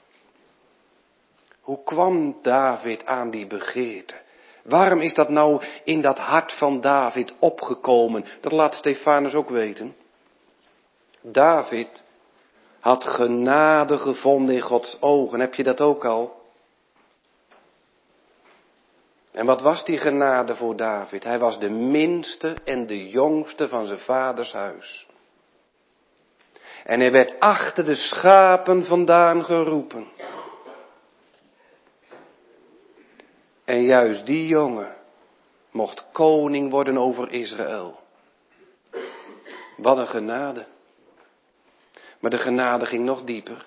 Hoe kwam David aan die begeerte? Waarom is dat nou in dat hart van David opgekomen? Dat laat Stefanus ook weten. David had genade gevonden in Gods ogen. Heb je dat ook al? En wat was die genade voor David? Hij was de minste en de jongste van zijn vaders huis. En hij werd achter de schapen vandaan geroepen. En juist die jongen mocht koning worden over Israël. Wat een genade. Maar de genade ging nog dieper.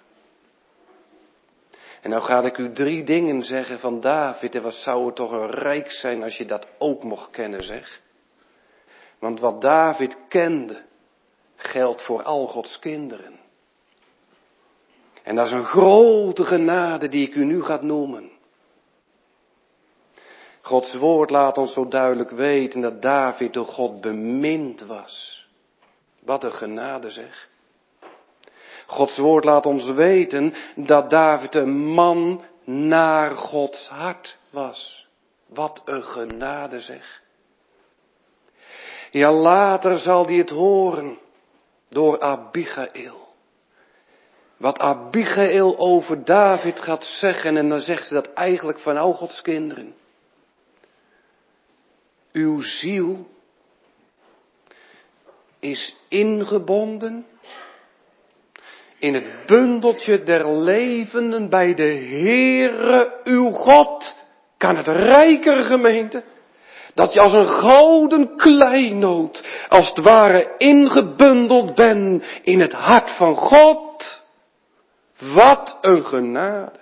En nou ga ik u 3 dingen zeggen van David. En wat zou het toch een rijk zijn als je dat ook mocht kennen, zeg. Want wat David kende, geldt voor al Gods kinderen. En dat is een grote genade die ik u nu ga noemen. Gods woord laat ons zo duidelijk weten dat David door God bemind was. Wat een genade zeg. Gods woord laat ons weten dat David een man naar Gods hart was. Wat een genade zeg. Ja, later zal hij het horen door Abigail. Wat Abigail over David gaat zeggen, en dan zegt ze dat eigenlijk van al Gods kinderen. Uw ziel is ingebonden in het bundeltje der levenden bij de Heere uw God. Kan het rijker, gemeente? Dat je als een gouden kleinood, als het ware ingebundeld bent in het hart van God. Wat een genade.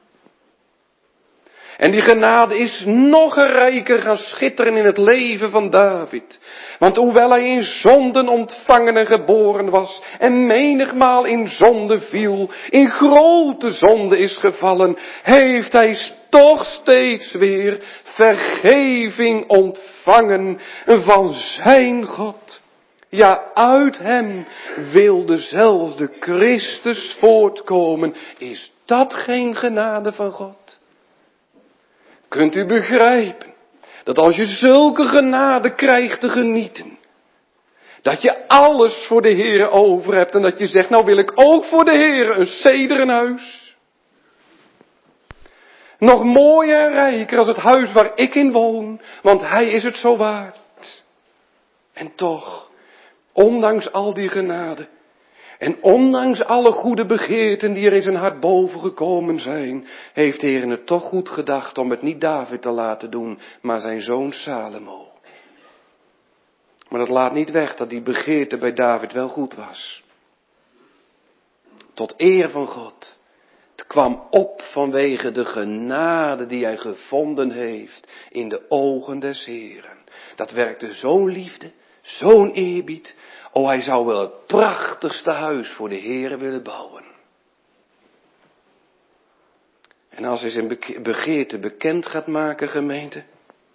En die genade is nog rijker gaan schitteren in het leven van David. Want hoewel hij in zonden ontvangen en geboren was, en menigmaal in zonde viel, in grote zonde is gevallen, heeft hij toch steeds weer vergeving ontvangen van zijn God. Ja, uit hem wilde zelfs de Christus voortkomen. Is dat geen genade van God? Kunt u begrijpen dat als je zulke genade krijgt te genieten, dat je alles voor de Heere over hebt en dat je zegt, nou wil ik ook voor de Heere een cederen huis. Nog mooier en rijker als het huis waar ik in woon, want hij is het zo waard. En toch, ondanks al die genade en ondanks alle goede begeerten die er in zijn hart boven gekomen zijn, heeft de Heer het toch goed gedacht om het niet David te laten doen, maar zijn zoon Salomo. Maar dat laat niet weg dat die begeerte bij David wel goed was. Tot eer van God. Het kwam op vanwege de genade die hij gevonden heeft in de ogen des Heeren. Dat werkte zo'n liefde, zo'n eerbied. Oh, hij zou wel het prachtigste huis voor de Heere willen bouwen. En als hij zijn begeerte bekend gaat maken, gemeente,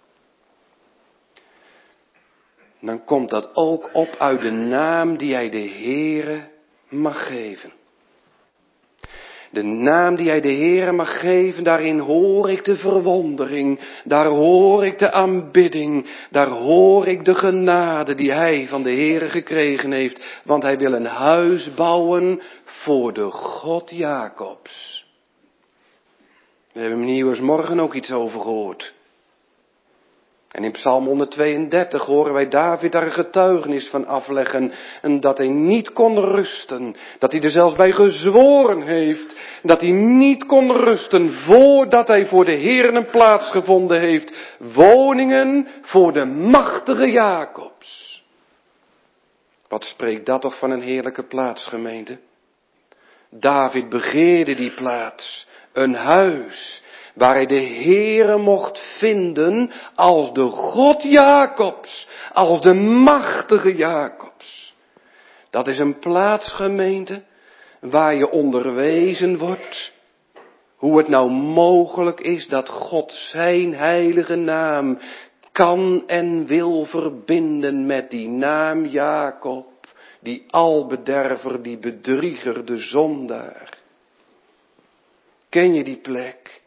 dan komt dat ook op uit de naam die hij de Heere mag geven. De naam die hij de Heere mag geven, daarin hoor ik de verwondering, daar hoor ik de aanbidding, daar hoor ik de genade die hij van de Heere gekregen heeft. Want hij wil een huis bouwen voor de God Jacobs. We hebben nieuwsmorgen ook iets over gehoord. En in Psalm 132 horen wij David daar een getuigenis van afleggen. En dat hij niet kon rusten. Dat hij er zelfs bij gezworen heeft. Dat hij niet kon rusten voordat hij voor de Heer een plaats gevonden heeft. Woningen voor de machtige Jacobs. Wat spreekt dat toch van een heerlijke plaats, gemeente? David begeerde die plaats. Een huis waar hij de Heere mocht vinden als de God Jacobs, als de machtige Jacobs. Dat is een plaats, gemeente, waar je onderwezen wordt hoe het nou mogelijk is dat God zijn heilige naam kan en wil verbinden met die naam Jacob, die albederver, die bedrieger, de zondaar. Ken je die plek?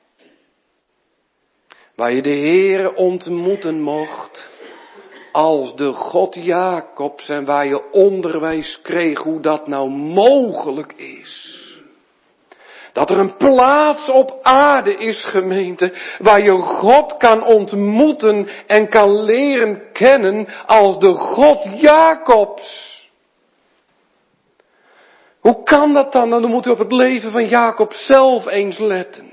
Waar je de Heere ontmoeten mocht als de God Jacobs en waar je onderwijs kreeg hoe dat nou mogelijk is. Dat er een plaats op aarde is, gemeente, waar je God kan ontmoeten en kan leren kennen als de God Jacobs. Hoe kan dat dan? Dan moet u op het leven van Jacob zelf eens letten.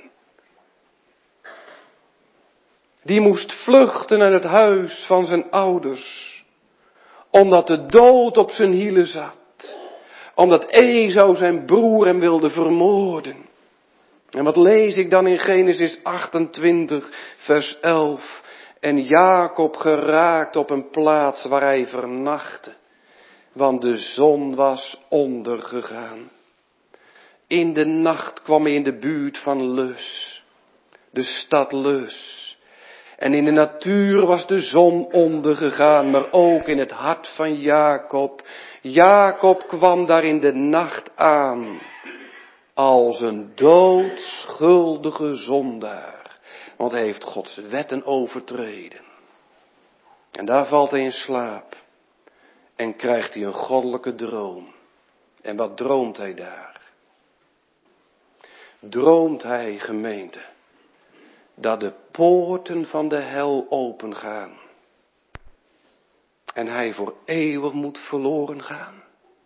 Die moest vluchten uit het huis van zijn ouders, omdat de dood op zijn hielen zat. Omdat Esau zijn broer hem wilde vermoorden. En wat lees ik dan in Genesis 28, vers 11. En Jacob geraakt op een plaats waar hij vernachtte, want de zon was ondergegaan. In de nacht kwam hij in de buurt van Lus, de stad Lus. En in de natuur was de zon ondergegaan, maar ook in het hart van Jacob. Jacob kwam daar in de nacht aan, als een doodschuldige zondaar. Want hij heeft Gods wetten overtreden. En daar valt hij in slaap. En krijgt hij een goddelijke droom. En wat droomt hij daar? droomt hij, gemeente, dat de poorten van de hel opengaan en hij voor eeuwig moet verloren gaan?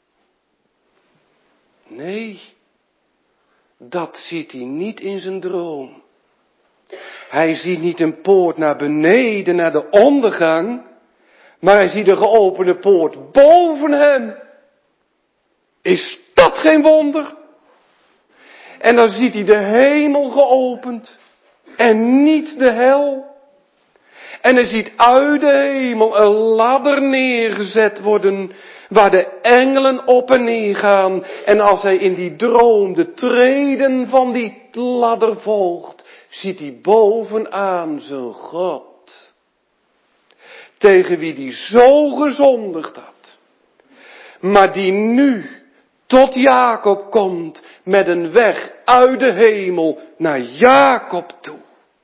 Nee, dat ziet hij niet in zijn droom. Hij ziet niet een poort naar beneden, naar de ondergang, maar hij ziet een geopende poort boven hem. Is dat geen wonder? En dan ziet hij de hemel geopend en niet de hel. En hij ziet uit de hemel een ladder neergezet worden, waar de engelen op en neer gaan. En als hij in die droom de treden van die ladder volgt, ziet hij bovenaan zijn God, tegen wie hij zo gezondigd had, maar die nu tot Jacob komt met een weg uit de hemel naar Jacob toe.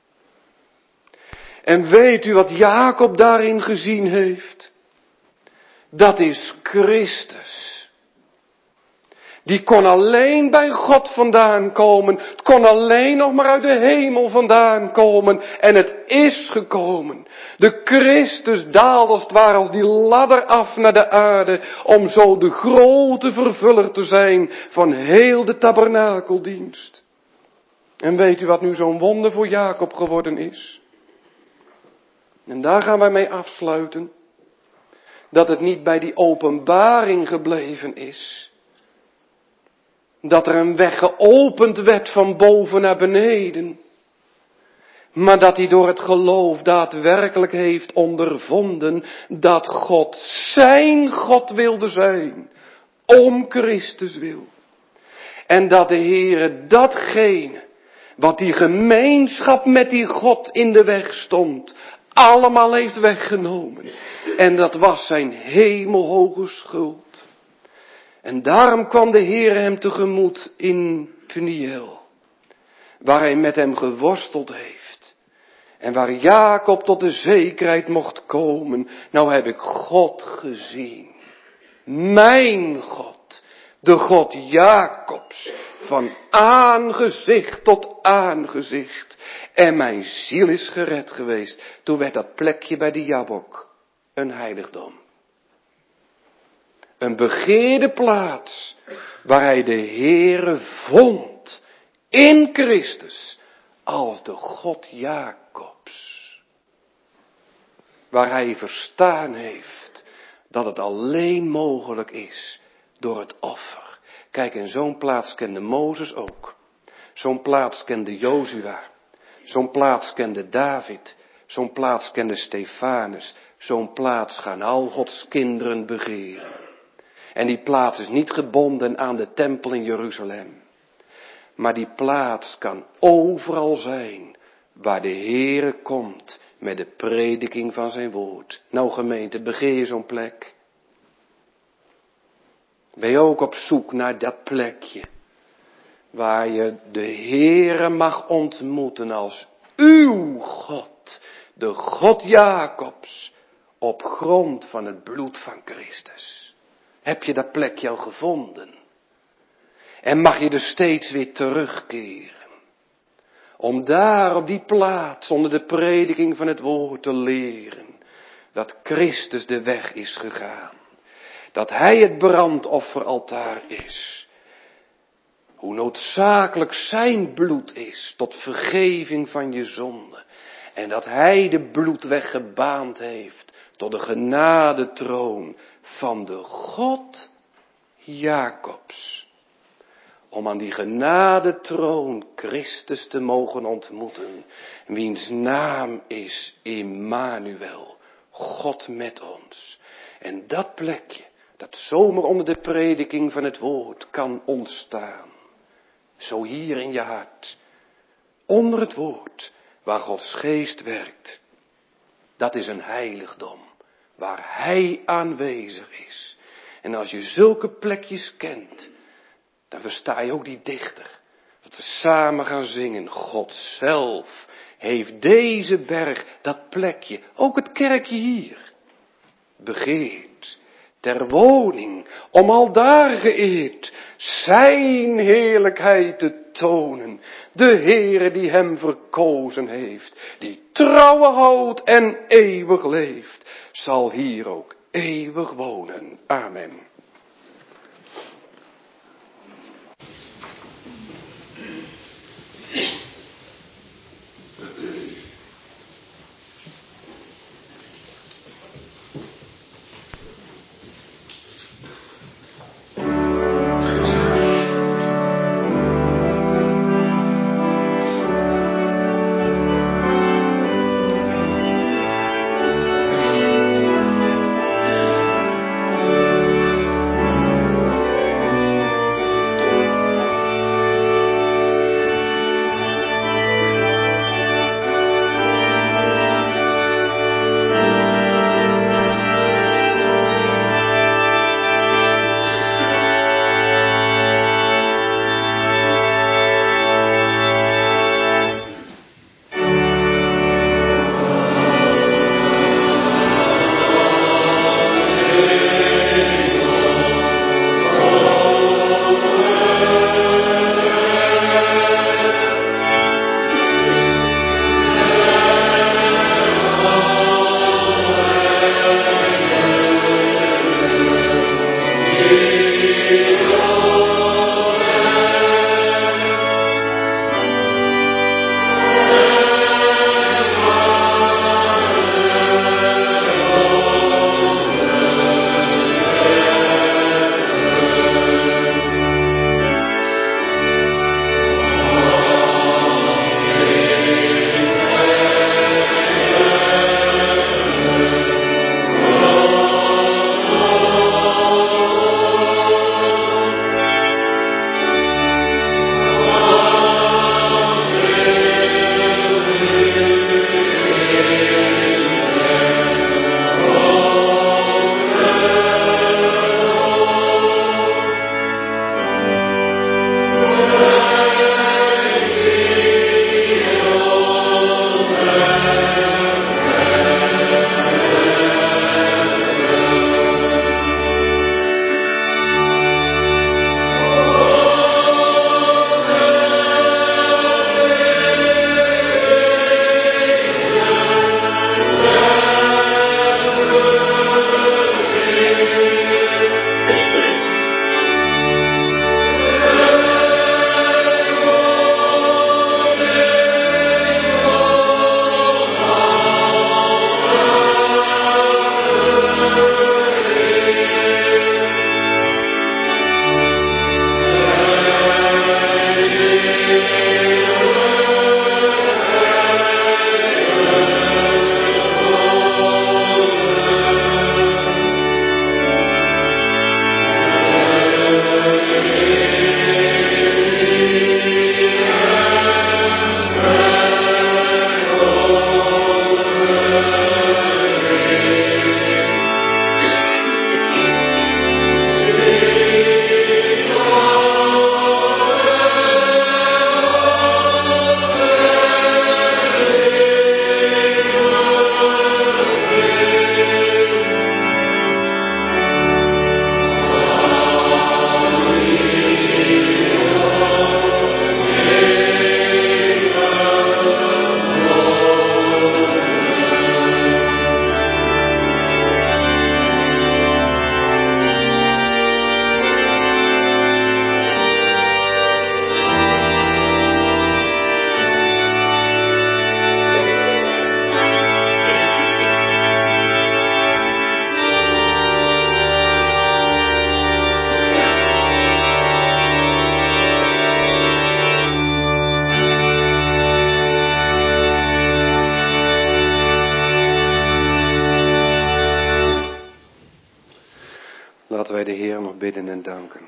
En weet u wat Jacob daarin gezien heeft? Dat is Christus. Die kon alleen bij God vandaan komen. Het kon alleen nog maar uit de hemel vandaan komen. En het is gekomen. De Christus daalde als het ware als die ladder af naar de aarde. Om zo de grote vervuller te zijn van heel de tabernakeldienst. En weet u wat nu zo'n wonder voor Jacob geworden is? En daar gaan wij mee afsluiten. Dat het niet bij die openbaring gebleven is. Dat er een weg geopend werd van boven naar beneden. Maar dat hij door het geloof daadwerkelijk heeft ondervonden dat God zijn God wilde zijn. Om Christus wil. En dat de Heere datgene wat die gemeenschap met die God in de weg stond, allemaal heeft weggenomen. En dat was zijn hemelhoge schuld. En daarom kwam de Heer hem tegemoet in Peniel, waar hij met hem geworsteld heeft. En waar Jacob tot de zekerheid mocht komen. Nou heb ik God gezien. Mijn God. De God Jacobs. Van aangezicht tot aangezicht. En mijn ziel is gered geweest. Toen werd dat plekje bij de Jabok een heiligdom. Een begeerde plaats waar hij de Heere vond in Christus als de God Jacobs. Waar hij verstaan heeft dat het alleen mogelijk is door het offer. Kijk, en zo'n plaats kende Mozes ook. Zo'n plaats kende Jozua. Zo'n plaats kende David. Zo'n plaats kende Stefanus. Zo'n plaats gaan al Gods kinderen begeren. En die plaats is niet gebonden aan de tempel in Jeruzalem. Maar die plaats kan overal zijn waar de Heere komt met de prediking van zijn woord. Nou gemeente, begeer je zo'n plek? Ben je ook op zoek naar dat plekje waar je de Heere mag ontmoeten als uw God, de God Jacobs, op grond van het bloed van Christus? Heb je dat plekje al gevonden? En mag je er steeds weer terugkeren? Om daar op die plaats onder de prediking van het woord te leren dat Christus de weg is gegaan. Dat hij het brandofferaltaar is. Hoe noodzakelijk zijn bloed is tot vergeving van je zonde. En dat hij de bloedweg gebaand heeft tot de genadetroon van de God Jacobs. Om aan die genadetroon Christus te mogen ontmoeten. Wiens naam is Immanuel. God met ons. En dat plekje, dat zomaar onder de prediking van het woord kan ontstaan. Zo hier in je hart. Onder het woord, waar Gods geest werkt. Dat is een heiligdom. Waar hij aanwezig is. En als je zulke plekjes kent, dan versta je ook die dichter. Dat we samen gaan zingen. God zelf heeft deze berg, dat plekje, ook het kerkje hier, begeerd. ter woning, om aldaar geëerd zijn heerlijkheid te tonen. De Heere die hem verkozen heeft, die trouwe houdt en eeuwig leeft, zal hier ook eeuwig wonen. Amen. Laten wij de Heer nog bidden en danken.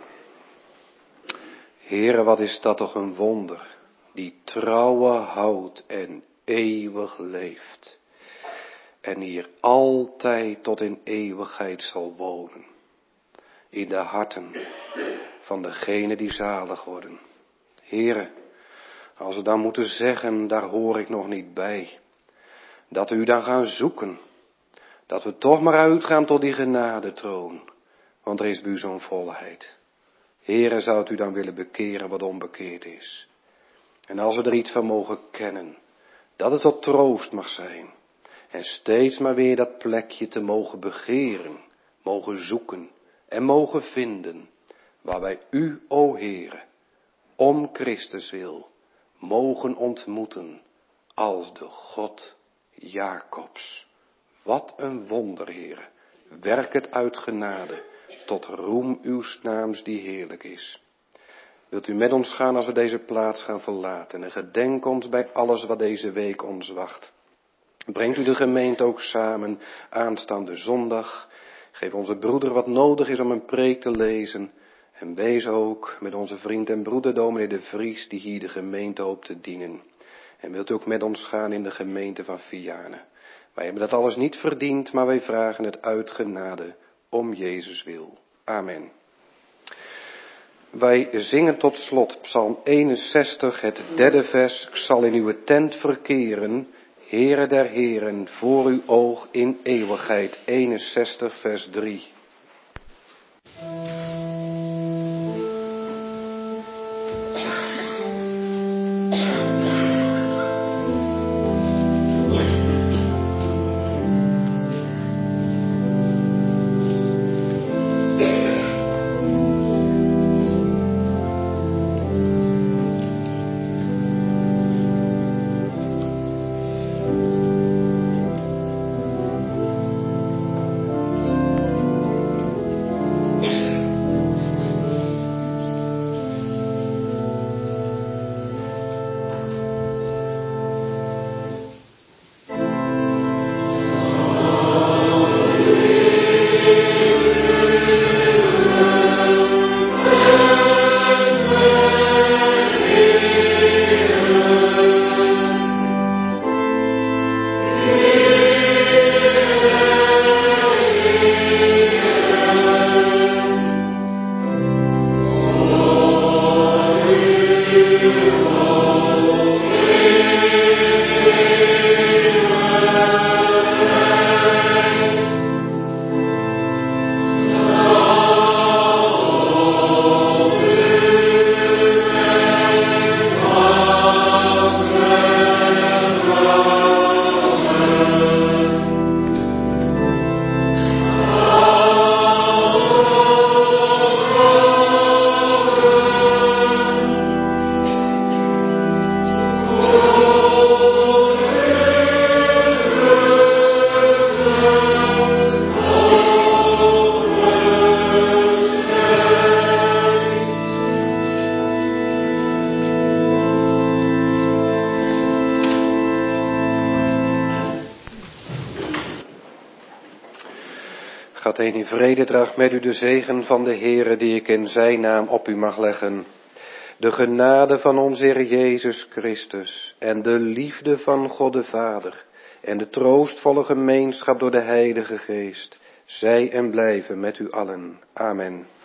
Heere, wat is dat toch een wonder, die trouwe houdt en eeuwig leeft. En hier altijd tot in eeuwigheid zal wonen. In de harten van degenen die zalig worden. Heere, als we dan moeten zeggen, daar hoor ik nog niet bij. Dat we u dan gaan zoeken. Dat we toch maar uitgaan tot die genadetroon. Want er is bij u zo'n volheid. Heere, zou u dan willen bekeren wat onbekeerd is. En als we er iets van mogen kennen, dat het tot troost mag zijn. En steeds maar weer dat plekje te mogen begeren, mogen zoeken en mogen vinden. Waar wij u, o Heere, om Christus wil, mogen ontmoeten als de God Jacobs. Wat een wonder, Heere. Werk het uit genade, tot roem uws naams die heerlijk is. Wilt u met ons gaan als we deze plaats gaan verlaten en gedenk ons bij alles wat deze week ons wacht. Brengt u de gemeente ook samen aanstaande zondag. Geef onze broeder wat nodig is om een preek te lezen. En wees ook met onze vriend en broeder dominee de Vries die hier de gemeente hoopt te dienen. En wilt u ook met ons gaan in de gemeente van Vianen. Wij hebben dat alles niet verdiend, maar wij vragen het uit genade om Jezus wil. Amen. Wij zingen tot slot Psalm 61, het 3e vers. Ik zal in uw tent verkeren, Heere der Heren, voor uw oog in eeuwigheid. 61 vers 3. Gaat heen in vrede, draagt met u de zegen van de Heere die ik in zijn naam op u mag leggen. De genade van onze Heer Jezus Christus en de liefde van God de Vader en de troostvolle gemeenschap door de Heilige Geest, zij en blijven met u allen. Amen.